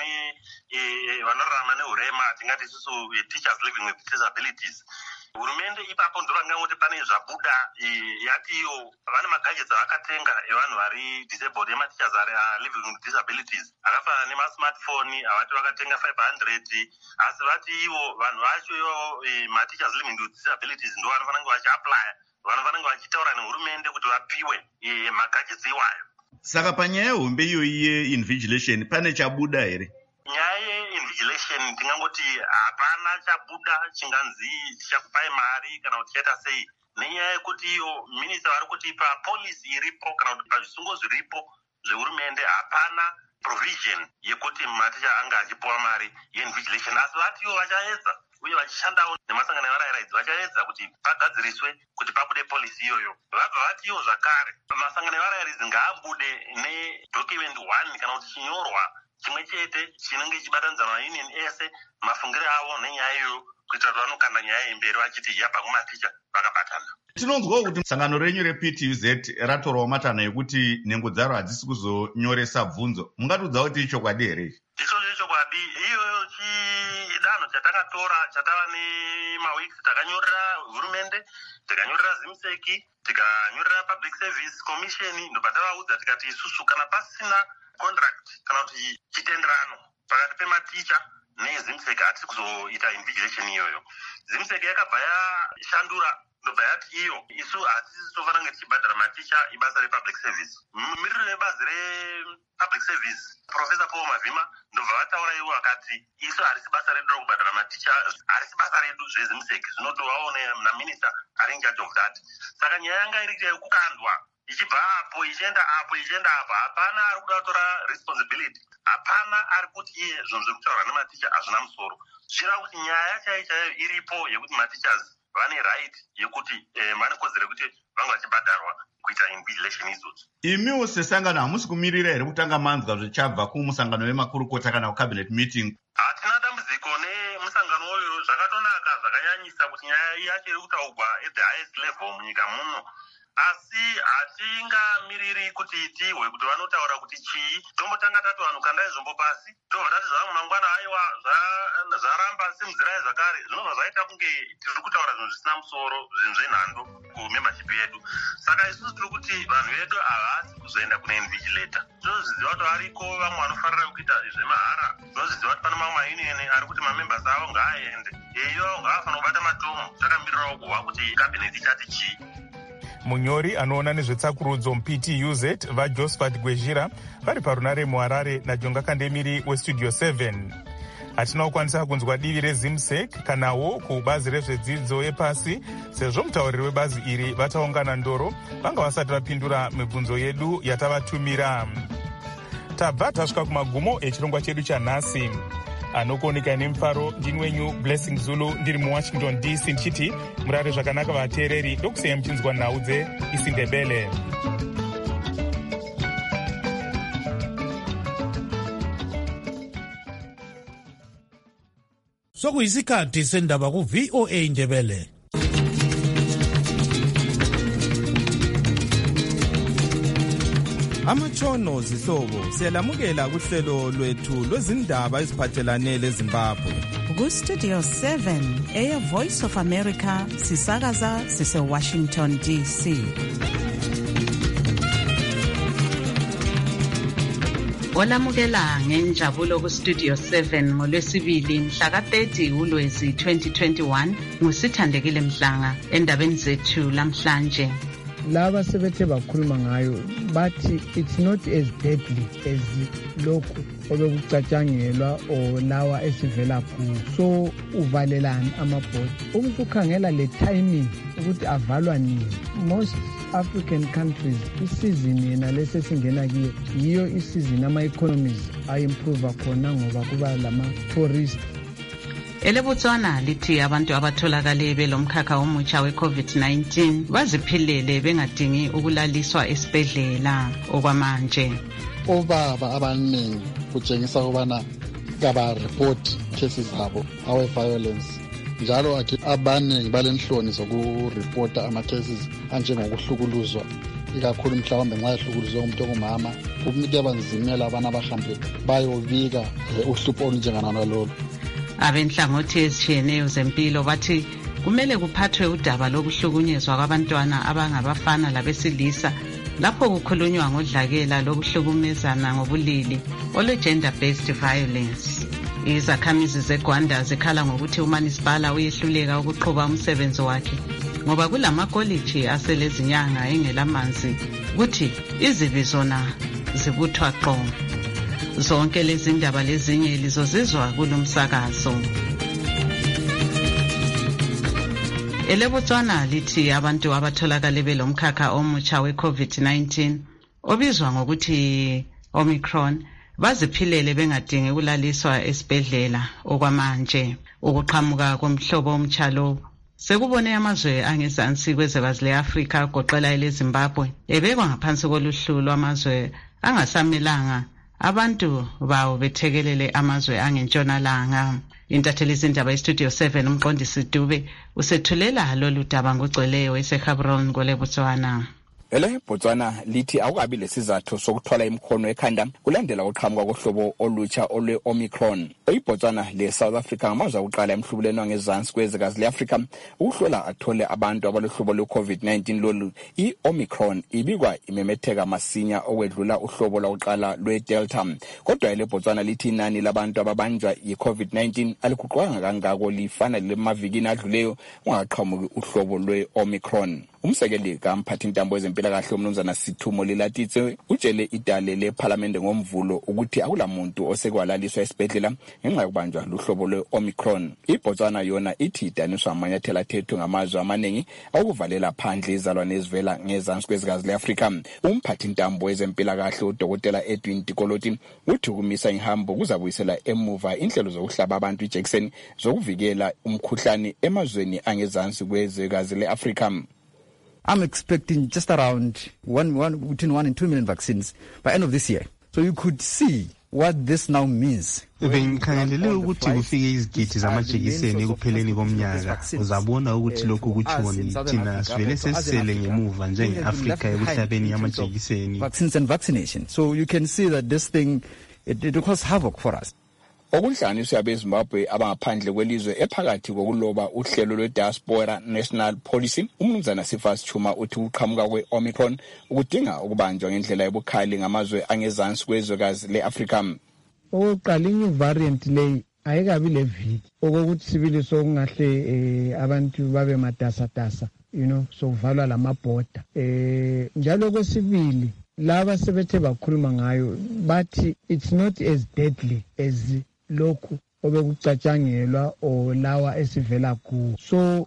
nevanorarama neurema, tingati isusu teachers living with disabilities. Hurumende ipapo ndovangangoti pane zvabuda, yati iyo vane magadgets avakatenga evanhu vari disabled, ema-teachers ari living with disabilities, akafanana nemasmartphone avati vakatenga 500, asi vati ivo vanhu vacho ma-teachers living with disabilities ndo vanofanira kunge vachiaplya, vanofanira kunge vachitaura nehurumende kuti vapiwe magadgets iwayo.
Saka panyaya hombe iyoyi yeinvigilation pane chabuda here?
Nyaya yeinvigilation ndingangoti hapana chabuda chinganzi chichakupai mari kana kuti chaita sei, nenyaya yekuti iyo minista vari kutipa policy iripo kana kuti pazvisungo zviripo zvehurumende hapana provision yekuti maticha anga achipuwa mari yeinvigilation, asi vatiwo vachaedza uye vachishandawo nemasangano evarayiridzi vachaedza kuti pagadziriswe kuti pabude polisi iyoyo. Vabva vatiwo zvakare masangano evarayiridzi ngaabude nedocument 1 kana kuti chinyorwa chimwe chete chinenge chichibatanidza maunion ese mafungiro avo nenyaya iyoyo, kuitira kuti vanokanda nyaya imberi vachiti yabva kumaticha vakabatana.
Tinonzwawo kuti sangano renyu reptuz ratorwawo matanho ekuti nhengo dzaro hadzisi kuzonyoresa bvunzo. Mungatudza kuti ichokwadi here?
Ichocho ichokwadi. Iyoyo chidanho chatakatora chatava nemawiksi takanyorera hurumende, tikanyorera zimsec, tikanyorera public service commission, ndobva tavaudza tikati isusu kana pasina contract kana kuti chitenderano pakati pematicha nezimsec hatisi kuzoita invigilation iyoyo. Zimsec yakabva yashandura ndobva yati iyo isu hatisi tofanira kunge tichibhadhara maticha ibasa republic service. Mumiriri webazi republic service Professor Paul Mavhima ndobva vataura ivo vakati isu harisi basa redu rokubhadhara maticha, harisi basa redu zvezimsec, zvinotovawo naminista ari in charge of that. Saka nyaya yanga iri yekukandwa ichibva apo ichienda apo ichienda apo, hapana ari kuda kutora responsibility, hapana ari kuti iye zvinhu zvekutaura nematicha hazvina musoro. Zvichireva kuti nyaya chaiyo iripo yekuti matichers vane right yekuti vane kodzero yekuti vange vachibhadharwa kuita invigilation izvozvo.
Imiwo sesangano hamusi kumirira here kutanga manzwa zvichabva kumusangano wemakurukota kana kucabinet meeting?
Hatina dambudziko nemusangano uyu, zvakatonaka zvakanyanyisa kuti nyaya yacho iri kutaurwa at the highest level munyika muno, asi hatingamiriri kuti tihwe kuti vanotaura kuti chii. Tombotanga tatohanuka ndaizvombo pasi, tobva tati zvava mangwana aiwa zvaramba semudzirai zvakare, zvinobva zvaita kunge tiri kutaura zvinhu zvisina musoro, zvinhu zvenhando kumembership yedu. Saka isusu tiri kuti vanhu vedu havasi kuzoenda kuna invigilator. Tinozviziva kuti variko vamwe vanofarira kuita zvemahara, tinozviziva kuti pane mamwe maunion ari kuti mamembers avo ngaaende, iyo ngaafanira kubata matomo, takamirirawo kuhwa kuti cabinet ichati chii.
Munyori anoona nezvetsakurudzo muptuz vajosephat gwezhira vari parunare muharare najonga kandemiri westudio 7. hatina kukwanisa kunzwa divi rezimsec kanawo kubazi rezvedzidzo yepasi, sezvo mutauriri webazi iri vataungana ndoro vanga vasati vapindura mibvunzo yedu yatavatumira. Tabva tasvika kumagumo echirongwa chedu chanhasi. Anokuoneka nemufaro ndini wenyu Blessing Zulu ndiri muWashington DC ndichiti murare zvakanaka vateereri, ndokusiyai muchinzwa nhau dzeIsindebele.
Sokuyisikhathi sendaba ku-VOA Indebele.
Amatshono zihlobo siyalamukela kuhlelo lwethu lwezindaba eziphathelane leZimbabwe.
Ku-Studio 7 Air Voice of America sisakaza sise-Washington DC. Olamukela ngenjabulo ku-Studio 7 ngolwesibili mhla ka-30 uLwezi 2021 nguSithandekile Mhlanga endabeni zethu lamhlanje.
Laba sebethe bakhuluma ngayo bathi it's not as deadly as lokhu obekucatshangelwa o lawa esivela kuwo. So uvalelani amabhodi ukuthi ukhangela le timing ukuthi avalwa nini. Most African countries isizini yena lesesingena kiyo yiyo isizini ama-economies ayimprove khona ngoba kuba lama-tourist.
EleBotswana lithi abantu abatholakale belomkhakha omutsha we-COVID-19 baziphilele bengadingi ukulaliswa esibhedlela okwamanje.
Obaba abaningi kutshengisa ukubana kabareport cases zabo awe-violence, njalo abaningi balenhloni zokurepota ama-cases anjengokuhlukuluzwa, ikakhulu mhlawumbe nxa ehlukuluzwe umuntu ongumama kuyabanzimela abana bahambe bayobika uhlupho olunjengana nalolu.
Abenhlangothi ezitshiyeneyo zempilo bathi kumele kuphathwe udaba lokuhlukunyezwa kwabantwana abangabafana labesilisa lapho kukhulunywa ngodlakela lokuhlukumezana ngobulili olwe-gender based violence. Izakhamizi zeGwanda zikhala ngokuthi umanisipala uyehluleka ukuqhuba umsebenzi wakhe ngoba kulamakoliji aselezinyanga engelamanzi, kuthi izibi zona zibuthwa qo. Zonke lezi ndaba lezinye lizozizwa kulomsakazo. EleBotswana lithi abantu abatholakale belomkhakha omutsha we-COVID-19 obizwa ngokuthi Omicron baziphilele bengadingi ukulaliswa esibhedlela okwamanje. Ukuqhamuka komhlobo omtsha lo sekubone amazwe angezansi kwezwekazi le-Afrika agoqela eleZimbabwe ebekwa ngaphansi koluhlu lwamazwe angasamelanga abantu bawo bethekelele amazwe angentshonalanga. Intatheli zindaba eStudio 7 umqondisi Dube usethulela lolu daba ngogcweleyo eseGaborone kweleBotswana.
EleBotswana lithi akukabi lesizathu sokuthwala imkhono ekhanda kulandela ukuqhamuka kohlobo olutsha olwe-Omicron. IBotswana le-South Africa ngamazwe akuqala emhlubulweni wangezansi kwezwekazi le-Afrika ukuhlola athole abantu abalohlobo lwe-COVID-19 lolu. I-Omicron ibikwa imemetheka masinya okwedlula uhlobo lwakuqala lwe-Delta. Kodwa eleBotswana lithi inani labantu ababanjwa yi-COVID-19 aliguqwanga kangako lifana lemavikini adluleyo ungaqhamuki uhlobo lwe-Omicron. Umsekeli kamphathintambo wezempilakahle umnumzana Sithumo Lilatitse utshele idale leParliament ngomvulo ukuthi akulamuntu osekwalaliswa esibhedlela ngenxa yokubanjwa luhlobo lwe-Omicron. IBotswana yona ithi idaniswa amanyathelo athethwe ngamazwe amaningi akuvalela phandle izalwane ezivela ngezansi kwezwekazi le-Afrika. Umphathintambo wezempilakahle uDokotela Edwin Tikoloti uthi ukumisa ihambo kuzabuyisela emuva inhlelo zokuhlaba abantu ijekiseni zokuvikela umkhuhlane emazweni angezansi kwezwekazi le-Afrika.
I'm expecting just around between 1 and 2 million vaccines by end of this year. So you could see what this now means.
Bengikhangelele ukuthi kufike izigidi zamajekiseni ekupheleni komnyaka. Uzabona ukuthi lokhu kutshoni thina sivele sesisele ngemuva njenge-Afrika ekuhlabeni amajekiseni.
Vaccines and vaccination. So you can see that this thing it causes havoc for us.
Okunhlanganiswa yabeZimbabwe abangaphandle kwelizwe ephakathi kokuloba uhlelo lwe-Diaspora National Policy, umnumzana Sifas Chuma uthi ukuqhamuka kwe-Omicron ukudinga ukubanjwa ngendlela yobukhali ngamazwe angezansi kwezwekazi le-Afrika.
Oqala new variant leyi ayikabi leviki okokuthi sibili sokungahle abantu babe matasatasa, sokuvalwa lamabhoda. Njalo kwesibili laba sebethe bakhuluma ngayo bathi it's not as deadly as lokhu obekucatshangelwa o lawa esivela kuwo. So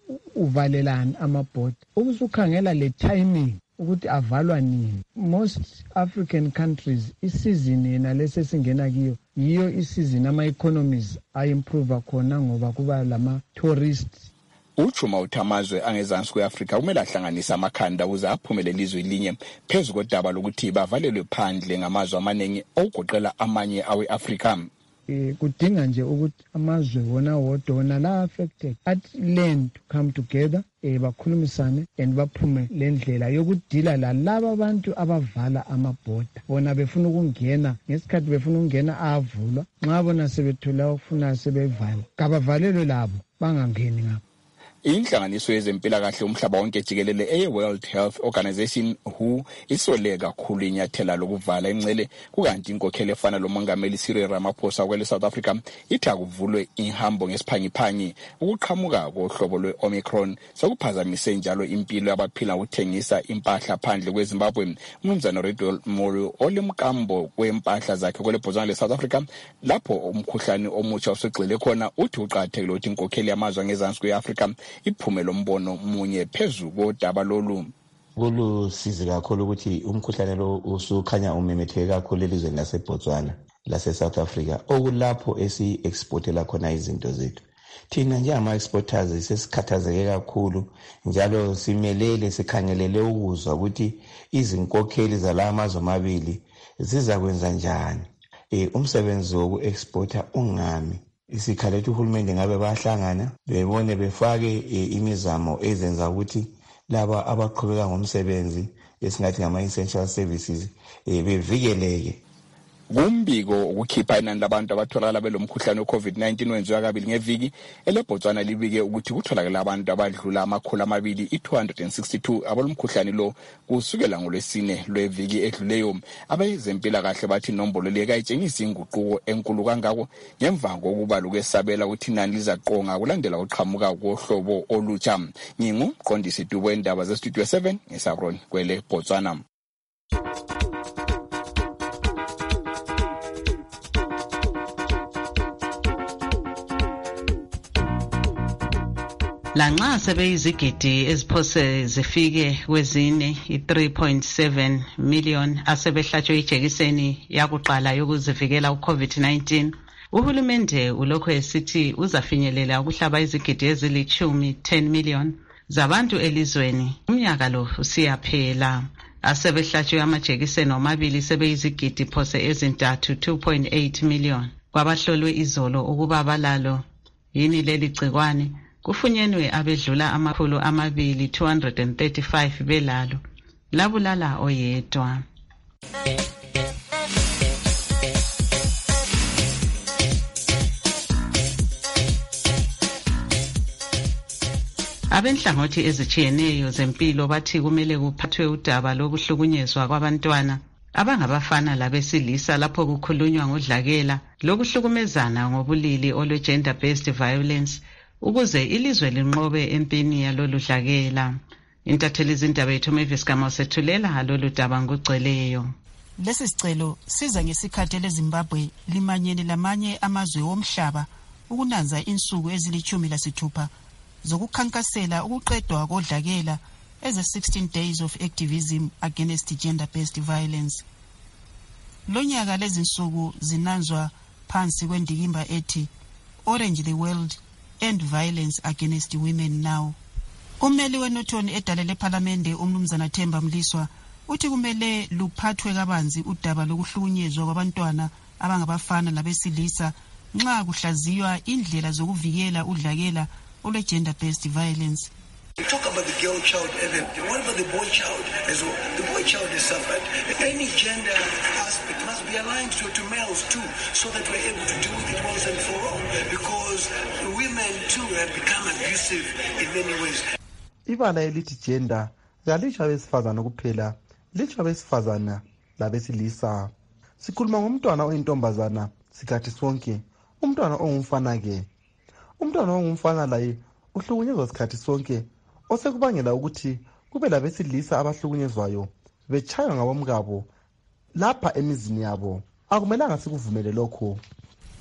uvalelani amabhoda ubusukhangela le timing ukuthi avalwa nini. Most African countries isizini yena lesesingena kiyo yiyo isizini ama-economies a-improve khona ngoba kuba lama-tourists.
Uchuma uthamazwe angezansi kwe-Afrika kumele ahlanganise amakhanda ukuze aphumelele izwe linye phezu kodaba lokuthi bavalelwe phandle ngamazwe amaningi okugoqela amanye awe-Afrika.
Kudinga nje ukuthi amazwe wona wodwa wona la affected at learn to come together bakhulumisane and baphume le ndlela yokudila lalaba abantu abavala amabhoda bona befuna ukungena ngesikhathi befuna ukungena avulwa nxa bona sebethola ukufuna sebevala kabavalelwe labo bangangeni ngapha.
Inhlanganiso yezempilakahle umhlaba wonke jikelele eye-World Health Organization WHO isole kakhulu inyathela lokuvala incele kukanti inkokhelo efana lomongameli Cyril Ramaphosa kwele South Africa ithi akuvulwe ihambo ngesiphangiphangi. Ukuqhamuka kohlobo lwe-Omicron sokuphazamise njalo impilo yabaphila ngokuthengisa impahla phandle kweZimbabwe. Umnumzana Riddle Morio olimkambo kwempahla zakhe kwele Botswana le-South Africa lapho umkhuhlane omutsha usegxile khona uthi uqakathekile ukuthi inkokhelo yamazwe angezansi kwe-Afrika iphume lombono munye phezu kodaba lolu.
Kulusizi kakhulu ukuthi umkhuhlane lo usukhanya umemetheke kakhulu elizweni laseBotswana lase-South Africa okulapho esi-exportela khona izinto zethu. Thina njengama-exporters sesikhathazeke kakhulu njalo simelele sikhangelele ukuzwa ukuthi izinkokheli zala amazwe amabili zizakwenza njani. Umsebenzi woku-exporter ungami. Isikhalethu uhulumende ngabe bahlangana bebone befake imizamo ezenza ukuthi laba abaqhubeka ngomsebenzi esingathi ngama-essential services bevikeleke.
Kumbiko ukukhipha inani labantu abatholakala belomkhuhlane we-COVID-19 wenziwa kabili ngeviki eleBotswana libike ukuthi kutholakala abantu abadlula 262 abalomkhuhlane lo kusukela ngolwesine lweviki edluleyo. Abezempilakahle bathi inombolo le kayitshengisa inguquko enkulu kangako ngemva kokuba lokwesabela ukuthi inani lizaqonga kulandela uqhamuka kohlobo olutsha. Ngingumqondisi Dubo endaba zestudio 7 ngeSabron kwele Botswana.
Lanxa sebeyizigidi eziphose zifike kwezine i-3.7 million asebehlatshwe ijekiseni yakuqala yokuzivikela uCovid-19, uhulumende ulokho esithi uzafinyelela ukuhlaba izigidi ezilishumi 10 million zabantu elizweni. Umnyaka lo usiyaphela. Asebehlatshwe amajekiseni omabili sebeyizigidi phose ezintathu 2.8 million. Kwabahlolwe izolo ukuba balalo yini leli gcikwane kufunyenwe abedlula 235 belalo, labulala oyedwa. Abenhlangothi ezitshiyeneyo zempilo bathi kumele kuphathwe udaba lokuhlukunyezwa kwabantwana abangabafana labesilisa lapho kukhulunywa ngodlakela lokuhlukumezana ngobulili olwe-gender based violence ukuze ilizwe linqobe empini yalolu dlakela. Intatheli izindaba yethu Mavis Gama sethulela lolu daba ngugcweleyo.
Lesi sicelo siza ngesikhathi leZimbabwe limanyene lamanye amazwe womhlaba ukunanza insuku ezili-16 zokukhankasela ukuqedwa kodlakela eze 16 days of activism against gender based violence. Lonyaka lezi nsuku zinanzwa phansi kwendikimba ethi Orange the World End Violence Against Women Now. Ummeli wenothoni edale lePhalamende umnumzana Themba Mliswa uthi kumele luphathwe kabanzi udaba lokuhlukunyezwa kwabantwana abangabafana labesilisa nxa kuhlaziywa indlela zokuvikela udlakela ole gender based violence.
We talk about the girl child, Evan. What about the boy child as well? The boy child is suffered. Any gender aspect must be aligned to males too, so that we're able to deal with it once and for all. Because women too have become abusive in many ways.
Ibala elithi gender alisho abesifazana kuphela, lisho abesifazana labesilisa. Sikhuluma ngomntwana oyintombazana sikhathi sonke, umntwana ongumfana ke. Umntwana ongumfana laye uhlukunyezwa sikhathi sonke, osekubangela ukuthi kube labesilisa abahlukunyezwayo betshaywa ngabomkabo lapha emizini yabo. Akumelanga sikuvumele lokho.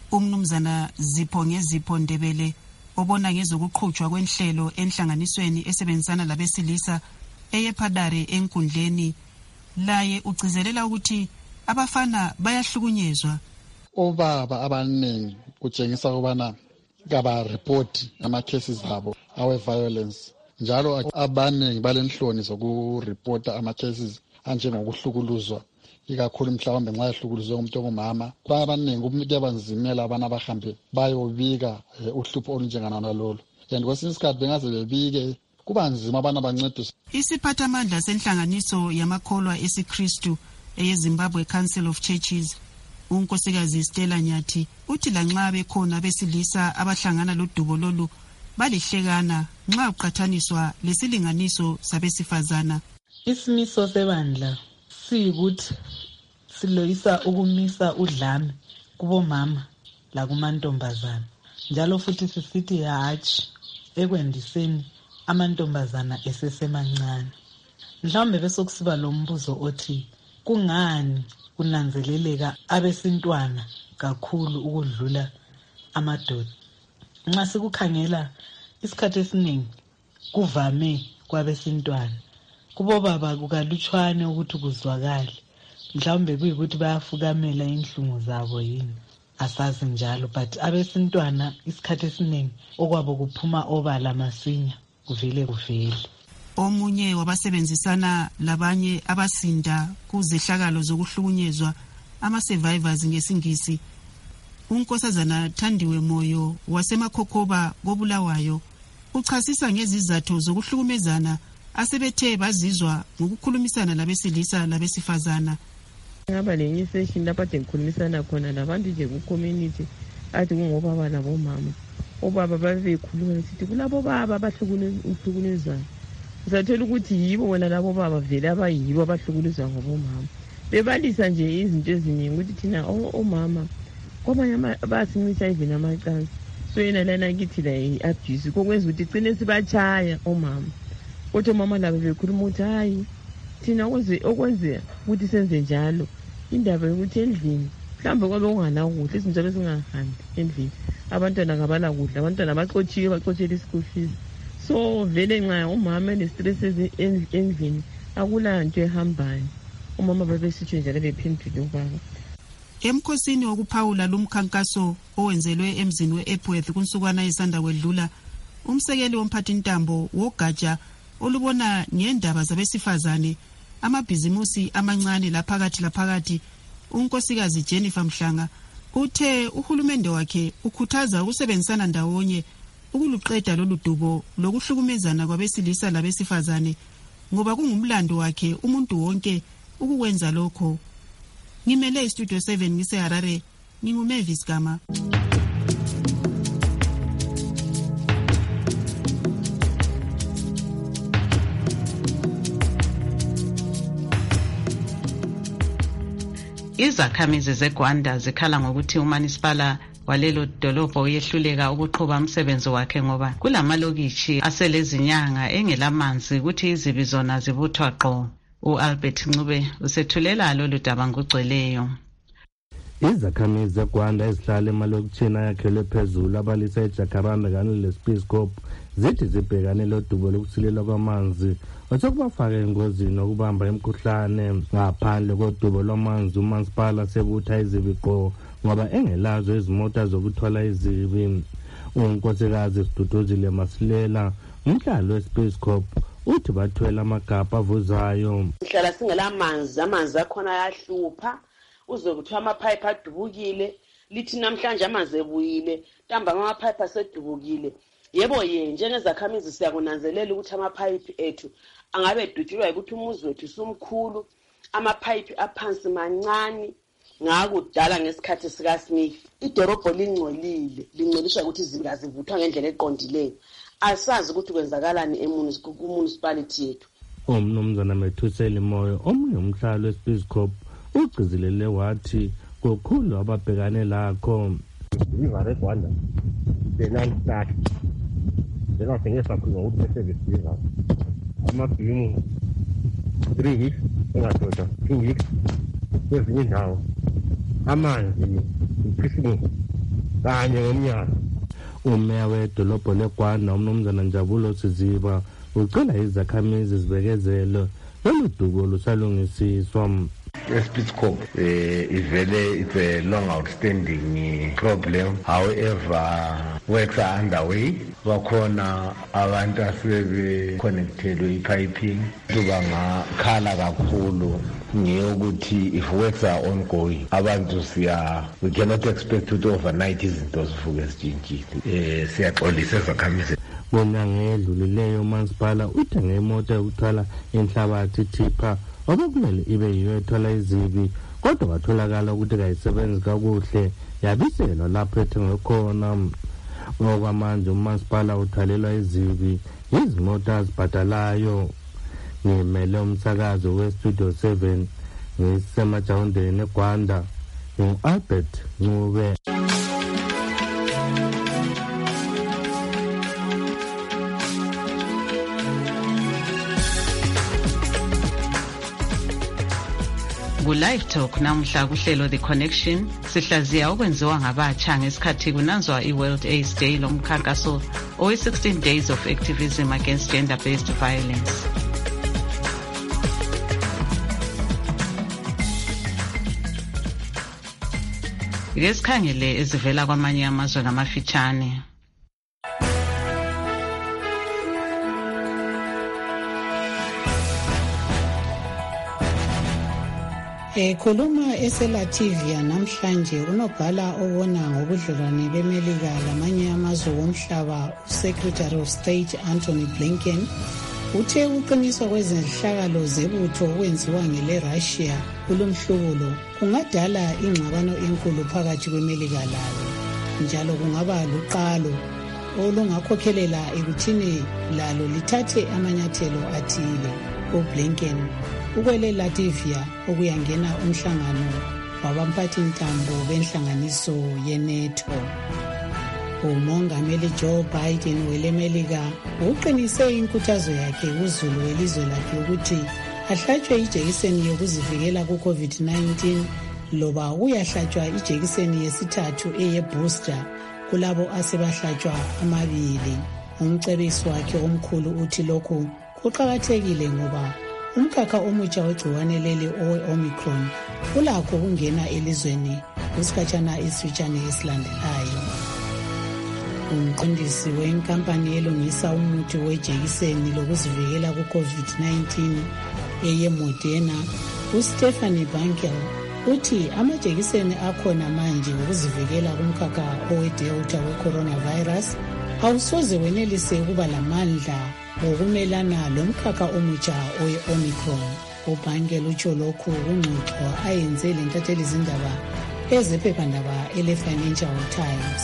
Umnumzana Zipho Ngezipho Ndebele obona ngezokuqhutshwa kwenhlelo enhlanganisweni esebenzisana labesilisa eyePadare enkundleni laye ugcizelela ukuthi abafana bayahlukunyezwa.
Obaba abaningi kutshengisa ukubana kabareport ama-cases abo awe-violence njalo abaningi balenhloni zokurepota ama-cases anjengokuhlukuluzwa ikakhulu mhlawumbe nxa ehlukuluzwe umuntu ongumama. Kwabaningi kuyabanzimela abana abahambe bayobika uhlupho olunjengana nalolo, and kwesinye isikhathi bengaze bebike kuba nzima abana bancediswe.
Isiphathamandla senhlanganiso yamakholwa esiKristu eyeZimbabwe Council of Churches unkosikazi Stella Nyathi uthi lanxa bekhona besilisa abahlangana lodubo lolu balihlekana nxa uqathaniswa lesilinganiso sabesifazana.
Isimiso sebandla siyikuthi siloyisa ukumisa udlame kubomama lakumantombazana njalo futhi sisithi hatshi ekwendiseni amantombazana esesemancane. Mhlawumbe bese kusiba lo mbuzo othi kungani kunanzeleleka abesintwana kakhulu ukudlula amadoda. Nxa sikukhangela isikhathi esiningi kuvame kwabesintwana, kubo baba kukalutshwane ukuthi kuzwakale. Mhlawumbe kuyikuthi bayafukamela inhlungu zabo yini, asazi njalo, but abesintwana isikhathi esiningi okwabo kuphuma obala masinya kuvele.
Omunye wabasebenzisana labanye abasinda kuzehlakalo zokuhlukunyezwa ama-survivors ngesingisi unkosazana Thandiwe Moyo wasemakhokhoba koBulawayo uchasisa ngezizathu zokuhlukumezana asebethe bazizwa ngokukhulumisana labesilisa labesifazana.
Ngaba lenye session lapha ngikhulumisana khona labantu nje ku-community athi kungobaba labomama. Obaba babekhuluma sithi kulabo baba abahlukunezwayo. Uzathola ukuthi yibo wena labo baba vele abayibo abahlukuluzwa ngobomama. Bebalisa nje izinto eziningi ukuthi thina omama kwamanye basimisa even amacansi. So yena lana kithi la i-abuse kokwenza ukuthi igcine sibachaya omama. Kodwa omama labo bekhuluma ukuthi hayi thina okwenze ukuthi senze njalo indaba yokuthi endlini mhlawumbe kwabe kunganakudla izinto bezingahambi endlini. Abantwana ngabala kudla, abantwana baxotshiwe baxotshela i-school fees. So vele nxa umama ne-stress endlini akula nto ehambayo. Umama babesitsho njalo bephendule ubaba.
Emkhosini wokuphawula lumkhankaso owenzelwe emzini we-Epworth kunsukwana isanda kwedlula umsekeli womphathintambo wogatsha olubona ngendaba zabesifazane amabhizimusi amancane laphakathi unkosikazi Jennifer Mhlanga uthe uhulumende wakhe ukhuthaza ukusebenzisana ndawonye ukuluqeda lolu dubo lokuhlukumezana kwabesilisa labesifazane ngoba kungumlando wakhe umuntu wonke ukukwenza lokho. Ngimele iStudio 7 ngiseHarare, nginguMavis Gama.
Izakhamizi zeGwanda zikhala ngokuthi uManisipala walelo dolobho uyehluleka ukuqhuba umsebenzi wakhe ngoba kulamalokitshi aselezinyanga engelamanzi ukuthi izibi zona zibuthwa qho. U-Albert Ncube usethulela lolu daba ngokugcweleyo.
Izakhamizi zeGwanda ezihlala emalokitshini ayakhelwe phezulu abalisa eJacaranda kanye leSpeyscope zithi zibhekane lodubo lokusilela kwamanzi okubafaka engozini okubamba imikhuhlane. Ngaphandle kodubo lwamanzi uMansipala sebutha izibiqo ngoba engelazo izimota zokuthwala izibi. Unkosikazi Siduduzile Masilela umhlalo weSpeyscope uthi bathwela amagabha avuzayo.
Sihlala singelamanzi, amanzi akhona ayahlupha. Uzwe kuthiwa amapipe adubukile, lithi namhlanje amanzi ebuyile, ntambama amapipe asedubukile. Yebo njengezakhamizi siyakunanzelela ukuthi amapipe ethu angabe edutshulwa ukuthi umuzi wethu sumkhulu, amapipe aphansi mancane. Ngakudala ngesikhathi sikaSmith idorobho lingcoliswa ukuthi zingazivuthwa ngendlela eqondileyo. Asazi ukuthi kwenzakalani ku-municipality yethu.
Umnumzana Methuseli Moyo omunye umhlalo weSpeyscope ugcizelele wathi kukhulu ababhekane lakho.
Ivare Rwanda benanhlahla benasengesa khona ukuthi besebenzisa amabhimu 3 weeks engadoda 2 weeks kwezinye indawo amanzi ikhisimusi kanye ngomnyaka.
Umeya wedolobho leGwanda umnumzana Njabulo Siziba ucela izakhamizi zibekezelo lolu dubo lusalungisiswa.
Speedcorp it's a long outstanding problem. However, works are underway. Bakhona abantu asebe connected ipiping tubangakhala kakhulu ngeyokuthi if works are ongoing abantu we cannot expect to overnight izinto zivuke sijintshile. Siyaxolisa ezakhamisi.
Bonyanga edlulileyo umasipala uthenge imoto yokuthwala inhlabathi tipha obekumele ibe yiyo ethwala izibi kodwa kwatholakala ukuthi kayisebenzi kakuhle yabiselwa lapho ethengwe khona. Ngokwamanje umasipala uthwalelwa izibi izimoto azibhadalayo. Ngimele umsakazo weStudio 7 ngisemajawundeni eGwanda ngu-Albert Ncube.
Live Talk namhla kuhlelo The Connection sihlaziya okwenziwa ngabatsha ngesikhathi kunanzwa iWorld AIDS Day lomkhankaso owe-16 Days of Activism Against Gender-Based Violence. Ke sikhangele ezivela kwamanye amazwe ngamafitshane.
Ekhuluma eseLatvia namhlanje unobhala obona ngobudlelwane beMelika lamanye amazwe womhlaba uSecretary of State Antony Blinken uthe ukuqiniswa kwezenhlakalo zebutho okwenziwa ngeleRussia kulomhlubulo kungadala ingxabano enkulu phakathi kweMelika lalo njalo kungaba luqalo olungakhokhelela ekuthini lalo lithathe amanyathelo athile. uBlinken ukwele Latvia okuyangena umhlangano wabamphathi ntambo benhlanganiso yeNATO. Umongameli Joe Biden weleMelika uqinise inkuthazo yakhe kuzulu welizwe lakhe ukuthi ahlatshwe ijekiseni yokuzivikela ku-COVID-19 loba uyahlatshwa ijekiseni yesithathu eye-booster kulabo asebahlatshwa amabili. Umcebisi wakhe omkhulu uthi lokhu kuqakathekile ngoba umkhakha omutsha wegciwane leli owe-Omicron ulakho ukungena elizweni kusikhatshana isifitshane esilandelayo. Umqondisi wenkampani elungisa umuthi wejekiseni lokuzivikela ku-COVID-19 eye-Moderna uStephanie Bankel uthi amajekiseni akhona manje ukuzivikela kumkhakha owe-Delta we-coronavirus awusoze wenelise ukuba lamandla ngokumelana lomkhakha omutsha owe-Omicron. uBankel utsho lokhu kungxoxo ayenze lentatheli zindaba ezephephandaba ele-Financial Times.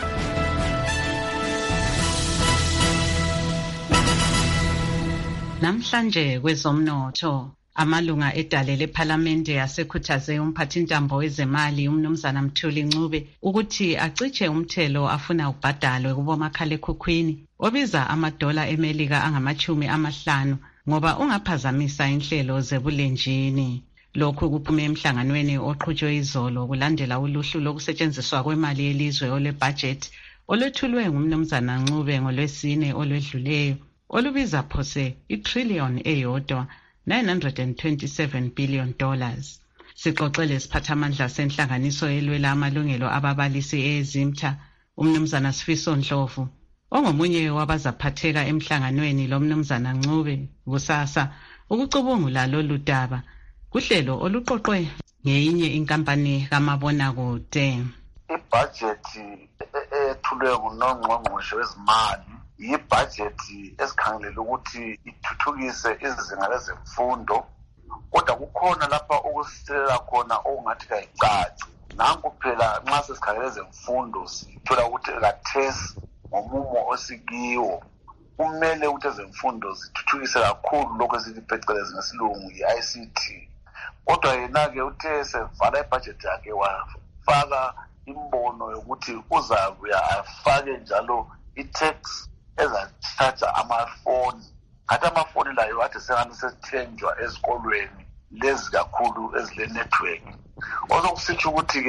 Namhlanje kwezomnotho amalunga edale lephalamende yasekhuthaze umphathintambo wezemali umnumzana Mthuli Ncube ukuthi aciche umthelo afuna ubhadalwe kubomakhalekhukhwini obiza amadola eMelika angama-50 ngoba ungaphazamisa inhlelo zebulenjini. Lokhu kuphume emhlanganweni oqhutshwe izolo kulandela uluhlu lokusetshenziswa kwemali yelizwe olebudget olwethulwe ngumnumzana Ncube ngolwesine olwedluleyo olubiza phose i-trillion eyodwa $927 billion. Sixoxele isiphathamandla senhlanganiso elwela amalungelo ababalisi eZimta umnumzana Sifiso Ndlovu ongomunye wabazaphatheka emhlanganweni lomnumzana Ncube kusasa ukucubungula lolu daba kuhlelo oluqoqwe ngeyinye inkampani kamabonakude.
Ibhajethi ethulwe nguNongqongqoshe wezimali yibhajethi esikhangelela ukuthi ithuthukise izinga lezemfundo, kodwa kukhona lapha ukusilela khona okungathi kayicaci. Nanku phela nxa sesikhangele ezemfundo sithola ukuthi kathesi ngomumo osikiwo kumele ukuthi ezemfundo zithuthukise kakhulu lokho esithi phecelezi ngesilungu yi-ICT. Kodwa yena-ke uthe sevala ibhajethi yakhe wafaka imbono yokuthi uzabuya afake njalo i-tax ezathatha amafoni. Ngathi amafoni layo athi sengani sethenjwa ezikolweni lezi kakhulu ezile-network. Osokusitsho ukuthi-ke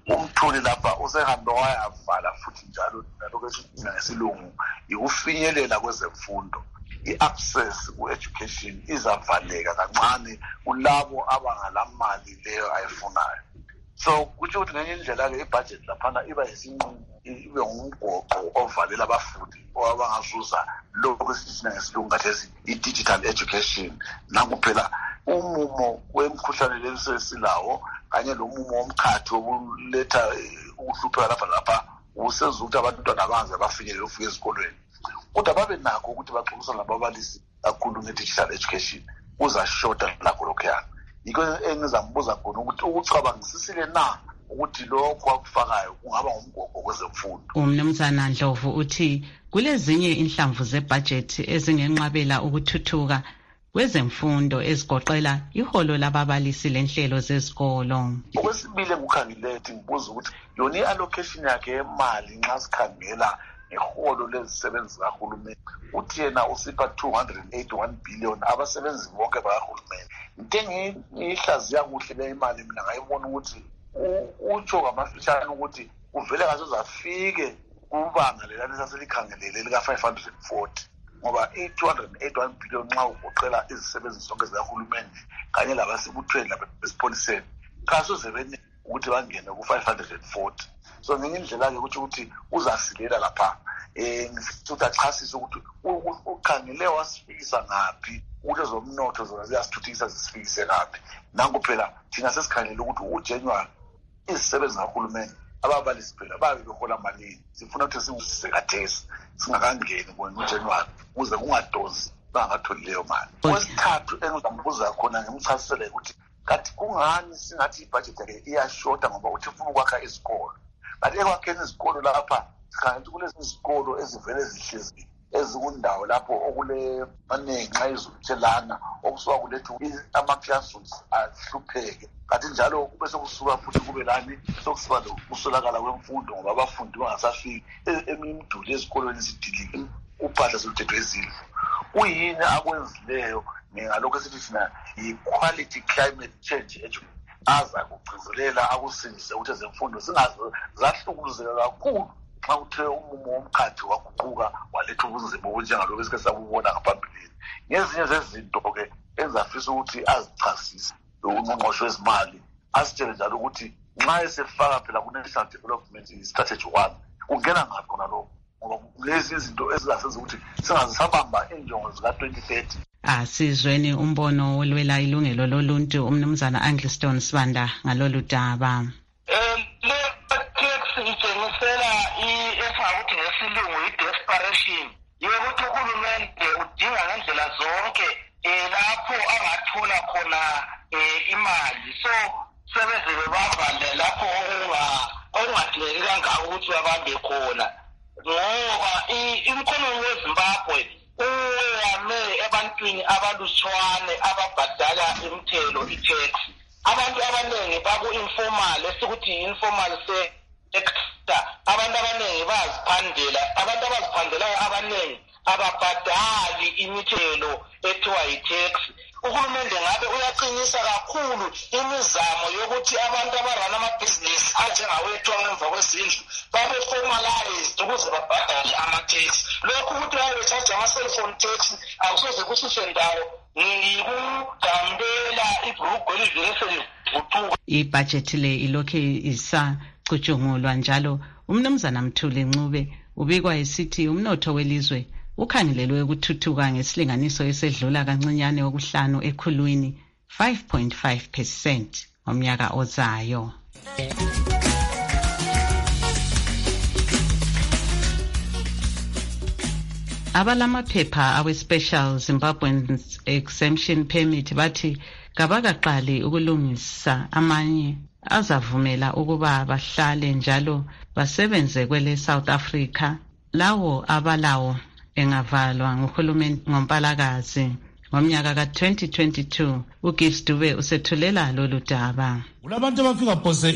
umthuli lapha usehambe wayavala futhi njalo nalokho esithi ngesilungu ikufinyelela kwezemfundo. I-access ku-education izavaleka kancane kulabo abangalamali leyo ayifunayo. So kutsho ukuthi ngenye indlela-ke ibhajethi laphana iba yisinqumo, ibe ngumgoqo ovalela abafundi abangazuza lokho esithi ngesilungu kathesi i-digital education. Nakuphela umumo wemkhuhlane lesesilawo kanye lomumo womkhathi wokuletha ukuhlupheka lapha usenza ukuthi abantwana abanze bafinyelele ukufika ezikolweni. Kodwa babe nakho ukuthi baxoxisane nababalisi kakhulu nge-digital education uzashoda lakho lokhuyana. Yiko engizambuza khona ukuthi ukucabangisisile na ukuthi lokho akufakayo kungaba ngumgogo kwezemfundo.
Umnumzana Ndlovu uthi kulezinye inhlamvu zebudget ezingenqabela ukuthuthuka kwezemfundo ezigoqela iholo lababalisi lenhlelo zezikolo.
Okwesibili ngukhangile ngibuza ukuthi yona i-allocation yakhe yemali nxa sikhangela ngeholo lezisebenzi kahulumeni uthi yena usipha 281 billion abasebenzi bonke bakahulumeni. Into engiyihlaziya kuhle le imali mina ngayibona ukuthi utsho ngamafishane ukuthi uvele ngazozafike kubanga lelani saselikhangelele lika-540 ngoba i-281 billion nxa ugoqela izisebenzi zonke zikahulumeni kanye labasebuthweni labesipholiseni kasoze bene ukuthi bangene ku-540. So ngenye indlela-ke ukuthi uzasilela lapha ngifisa ukuthi achasise ukuthi ukhangele wasifikisa ngaphi ukuthi ezomnotho zona ziyasithuthukisa zisifikise ngaphi. Nanku phela thina sesikhangele ukuthi uJanuary izisebenzi zikahulumeni ababalisi phela babe behola malini. Sifuna ukuthi singusise kathesi singakangeni ngoJanuary ukuze kungadozi bangatholi leyo mali. Okwesithathu engizambuza khona ngimchasisele ukuthi kanti kungani singathi ibudget yakhe iyashota ngoba uthi ufuna ukwakha izikolo. Kanti ekwakheni izikolo lapha sikhangela kulezi izikolo ezivele zihlezi ezikundawo lapho okule maningi nxa izuthelana okusuka kulethu ama-classrooms ahlupheke. Kanti njalo kube sokusuka futhi kube lani sokusiba usolakala kwemfundo ngoba abafundi bangasafiki emiduli ezikolweni zidilike uphahla soluthethwe izindlu. Kuyini akwenzileyo ngalokho esithi thina yi-quality climate change aza kugcizelela akusindise ukuthi ezemfundo zahlukuluzeka kakhulu xa uthe umumo womkhathi waguquka waletha ubunzima obunjengalokho esike sakubona ngaphambilini. Ngezinye zezinto-ke engizafisa ukuthi azichasise ungqongqoshe wezimali asitshele njalo ukuthi nxa esefaka phela ku-National Development Strategy 1 kungena ngaphi khona lokho ngoba lezi izinto ezingasenza ukuthi singazisabamba injongo zika-2030.
Asizweni umbono olwela ilungelo loluntu umnumzana Angliston Sibanda ngalolu daba.
Le tax itshengisela esingakuthi ngesilungu i-desperation yokuthi uhulumende udinga ngendlela zonke lapho angathola khona imali. So sebeze bebavale lapho okungadingeki kangako ukuthi babambe khona ngoba imikhono yeZimbabwe uyame ebantwini abalutshwane ababhadala imithelo i-tax. Abantu abaningi baku-informal esikuthi i-informal sector. Abantu abaningi baziphandela, abantu abaziphandelayo abaningi ababhadali imithelo ethiwa yi-tax. Uhulumende ngabe uyaqinisa kakhulu imizamo yokuthi abantu abarana amabhizinisi anjengawethu ngemva kwezindlu babe formalized ukuze babhadale ama-tax. Lokhu ukuthi babe bethathe ama-cellphone tax akusoze kusise ndawo ngikugambela ibhrugu elivele selivuthuka.
Ibhajethi le ilokhe isacutshungulwa njalo umnumzana Mthuli Ncube ubikwa esithi umnotho welizwe ukhangelelwe ukuthuthuka ngesilinganiso esedlula kancinyane okuhlanu ekhulwini 5.5% ngomnyaka ozayo. Abalamaphepha awe-Special Zimbabwean Exemption Permit bathi kabakaqali ukulungisa amanye azavumela ukuba bahlale njalo basebenze kwele South Africa. Lawo abalawo engavalwa nguhulumeni ngoMpalakazi ngomnyaka ka-2022. uGibbs Dube usethulela lolu daba.
Kulabantu abafika phose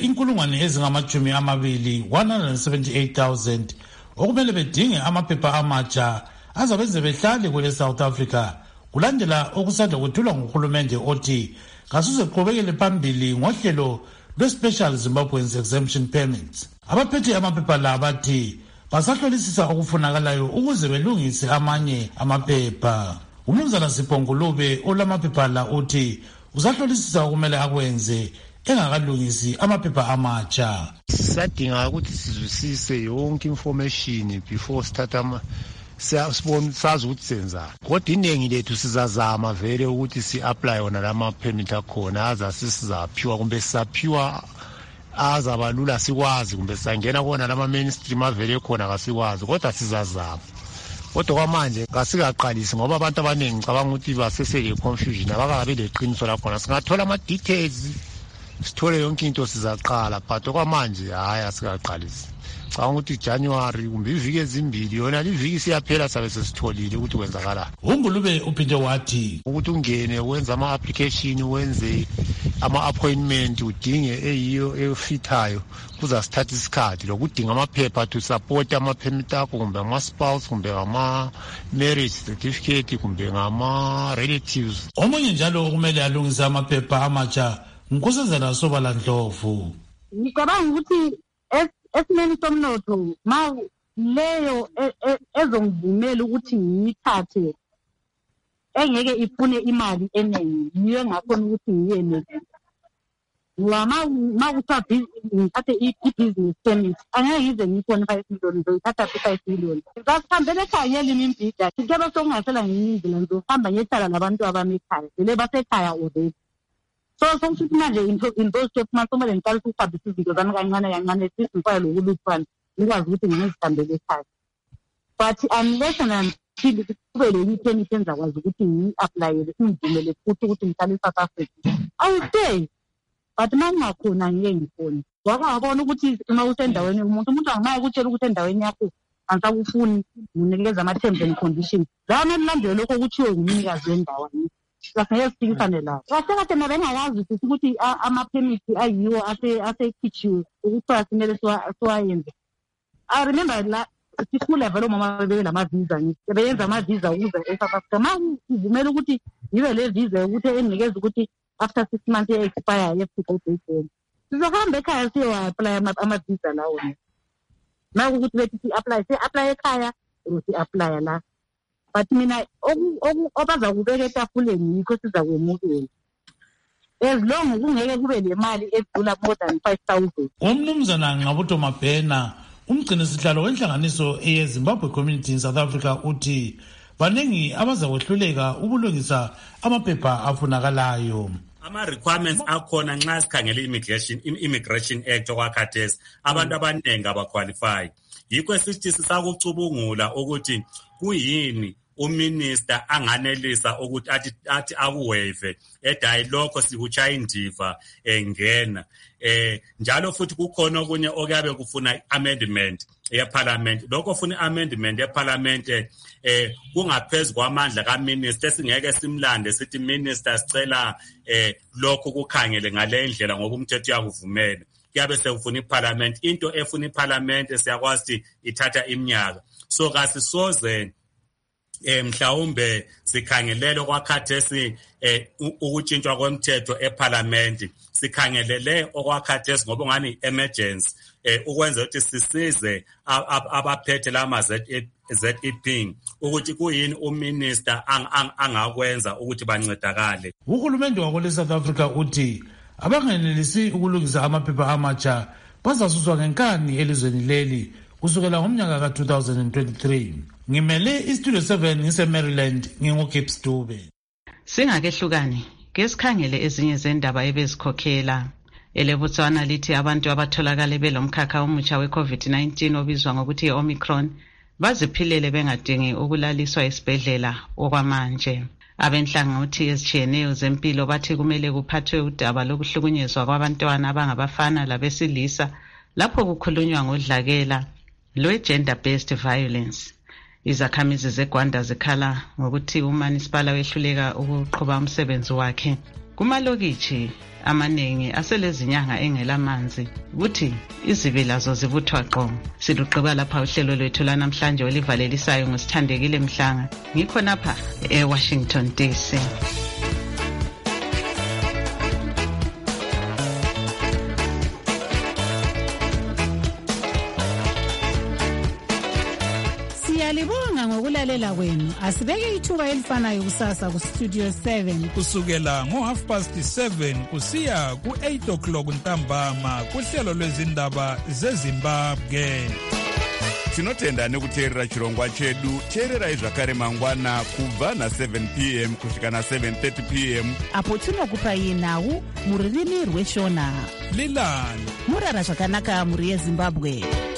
178,000 okumele bedinge amaphepha amatsha azabenze behlale kwele South Africa kulandela okusanda kwethulwa nguhulumende othi kasuze qhubekele phambili ngohlelo lwe-Special Zimbabweans Exemption Permits. Abaphethe amaphepha la bathi basahlolisisa okufunakalayo ukuze belungise amanye amaphepha. Umnumzana Sipongulube olamaphepha la uthi uzahlolisisa okumele akwenze engakalungisi amaphepha amatsha.
Sadinga ukuthi sizwisise yonke information before start siyasibona sazi ukuthi senzani. Kodwa iningi lethu sizazama vele ukuthi si-apply wona lama permit akhona aza sizaphiwa kumbe sisaphiwa azabalula sikwazi kumbe sangena kona lama mainstream avele khona kasikwazi kodwa sizazama. Kodwa kwamanje kasikaqalisi ngoba abantu abaningi ngicabanga ukuthi basesele confusion abakabe leqiniso lakhona. Singathola ama details sithole yonke into sizaqala but kwamanje hayi asikaqalisi. Ngicabanga ukuthi January kumbe iviki ezimbili yona liviki siyaphela sabe sesitholile ukuthi kwenzakala.
uNgulube uphinde wathi
ukuthi ungene wenza ama application wenze ama appointment udinge eyiyo efithayo kuzasithatha isikhathi lokudinga amaphepha to support ama permit akho kumbe ama spouse kumbe ama marriage certificate kumbe ngama relatives.
Omunye njalo okumele alungise amaphepha amatsha Nkosazana Sobala Ndlovu.
Ngicabanga ukuthi esimeni somnotho ma leyo ezongivumela ukuthi ngithathe engeke ifune imali eningi niyo ngakhona ukuthi ngiyene ma kuthiwa ngithathe i-business permit angeke ngize ngiyifone 5 million ngizoyithatha 5 million ngisahambele ekhaya yelimi imbhida kuyabe sokungasela ngenye indlela ngizohamba ngiyehlala labantu abami ekhaya vele basekhaya already. So sokuthi manje in those steps masomele ngiqala ukuhambisa izinto zami kancane sizifaya lokuluphana ngikwazi ukuthi ngizihambele ekhaya. But unless and until kube le permit engizakwazi ukuthi ngi-applyele ngivumele futhi ukuthi ngihlale eSouth Africa I will stay. But mangakhona ngeke ngifone. Wabona ukuthi uma usendaweni umuntu angamaye ukutshela ukuthi endaweni yakho angisakufuni unikeza ama terms and conditions. Lana nilandele lokho ukuthiwe ngumnikazi wendawo. Ngeke sifikisane la. Kahle nabe ngakazi ukuthi ama permit ayiwo asekhitshiwe ukuthi simele siwayenze. I remember la sikhula vele mama bebe lama visa ngisebenza ama visa ukuze eSouth Africa mangivumela ukuthi ngibe le visa ukuthi enikeza ukuthi after 6 months expire yefika ubhekeni. Sizohamba ekhaya siyo-apply ama-visa lawo. Naku ukuthi bethi si-apply ekhaya or si-apply la. But mina obazakubeka etafuleni yikho sizakwemukela. As long kungeke kube le mali edlula more than 5,000.
Umnumzana Ngabuto Mabhena umgcini sihlalo wenhlanganiso eyeZimbabwe Community in South Africa uthi baningi abazakwehluleka ukulungisa amaphepha afunakalayo.
Ama-requirements akhona nxa sikhangele immigration act okwakhathesi abantu abaningi abaqualify. Yikho sithi sisakucubungula ukuthi kuyini uminister anganelisa ukuthi athi akuwave edayi lokho sikuchaya indiva engena. Njalo futhi kukhona okunye okuyabe kufuna amendment yeparliament. Lokho funa amendment yeparliament kungaphezulu kwamandla kaminister singeke simlande sithi minister sicela lokho kukhangele ngale ndlela ngoba umthetho yakuvumela. Kuyabe sekufuna iparliament. Into efuna iparliament siyakwazi ithatha iminyaka. So kasisoze mhlawumbe sikhangelele kwakhathesi ukutshintshwa kwemthetho eParliament sikhangelele okwakhathesi ngoba ngani emergency ukwenza ukuthi sisize abaphethe lama ZEP ukuthi kuyini uminister angakwenza ukuthi bancedakale.
Uhulumende wako South Africa uthi abangenelisi ukulungisa amaphepha amatsha bazasuswa ngenkani elizweni leli kusukela ngomnyaka ka-2023. Ngimele iStudio 7 ngise-Maryland ngingu-Cape Stube.
Singakehlukani ke sikhangele ezinye zendaba ebezikhokhela. EleBotswana lithi abantu abatholakala belomkhakha omutsha we-COVID-19 obizwa ngokuthi i-Omicron baziphilele bengadingi ukulaliswa esibhedlela okwamanje. Abenhlangothi ezitshiyeneyo zempilo bathi kumele kuphathwe udaba lokuhlukunyezwa kwabantwana abangabafana labesilisa lapho kukhulunywa ngodlakela lwe-gender-based violence. Izakhamizi zeGwanda zikhala ngokuthi uManisipala wehluleka ukuqhuba umsebenzi wakhe. Kumalokitshi amaningi aselezinyanga engelamanzi ukuthi izibi lazo zivuthwa qo. Siluqhuba lapha uhlelo lwethu lanamhlanje olivalelisayo ngusithandekile Mhlanga. Ngikho napha eWashington DC.
ukulalela kwenu asibeke ithuba elifanayo kusasa kustudio 7
kusukela ngo7:30 kusiya ku8 o'clock ntambama kuhlelo lwezindaba zeZimbabwe.
tinotenda nekuteerera chirongwa chedu. teererai zvakare mangwana kubva na7 p.m. kusvika na7:30 p.m.
apo tinokupai nhau mururimi rweshona.
lilani
murara zvakanaka mhuri yeZimbabwe.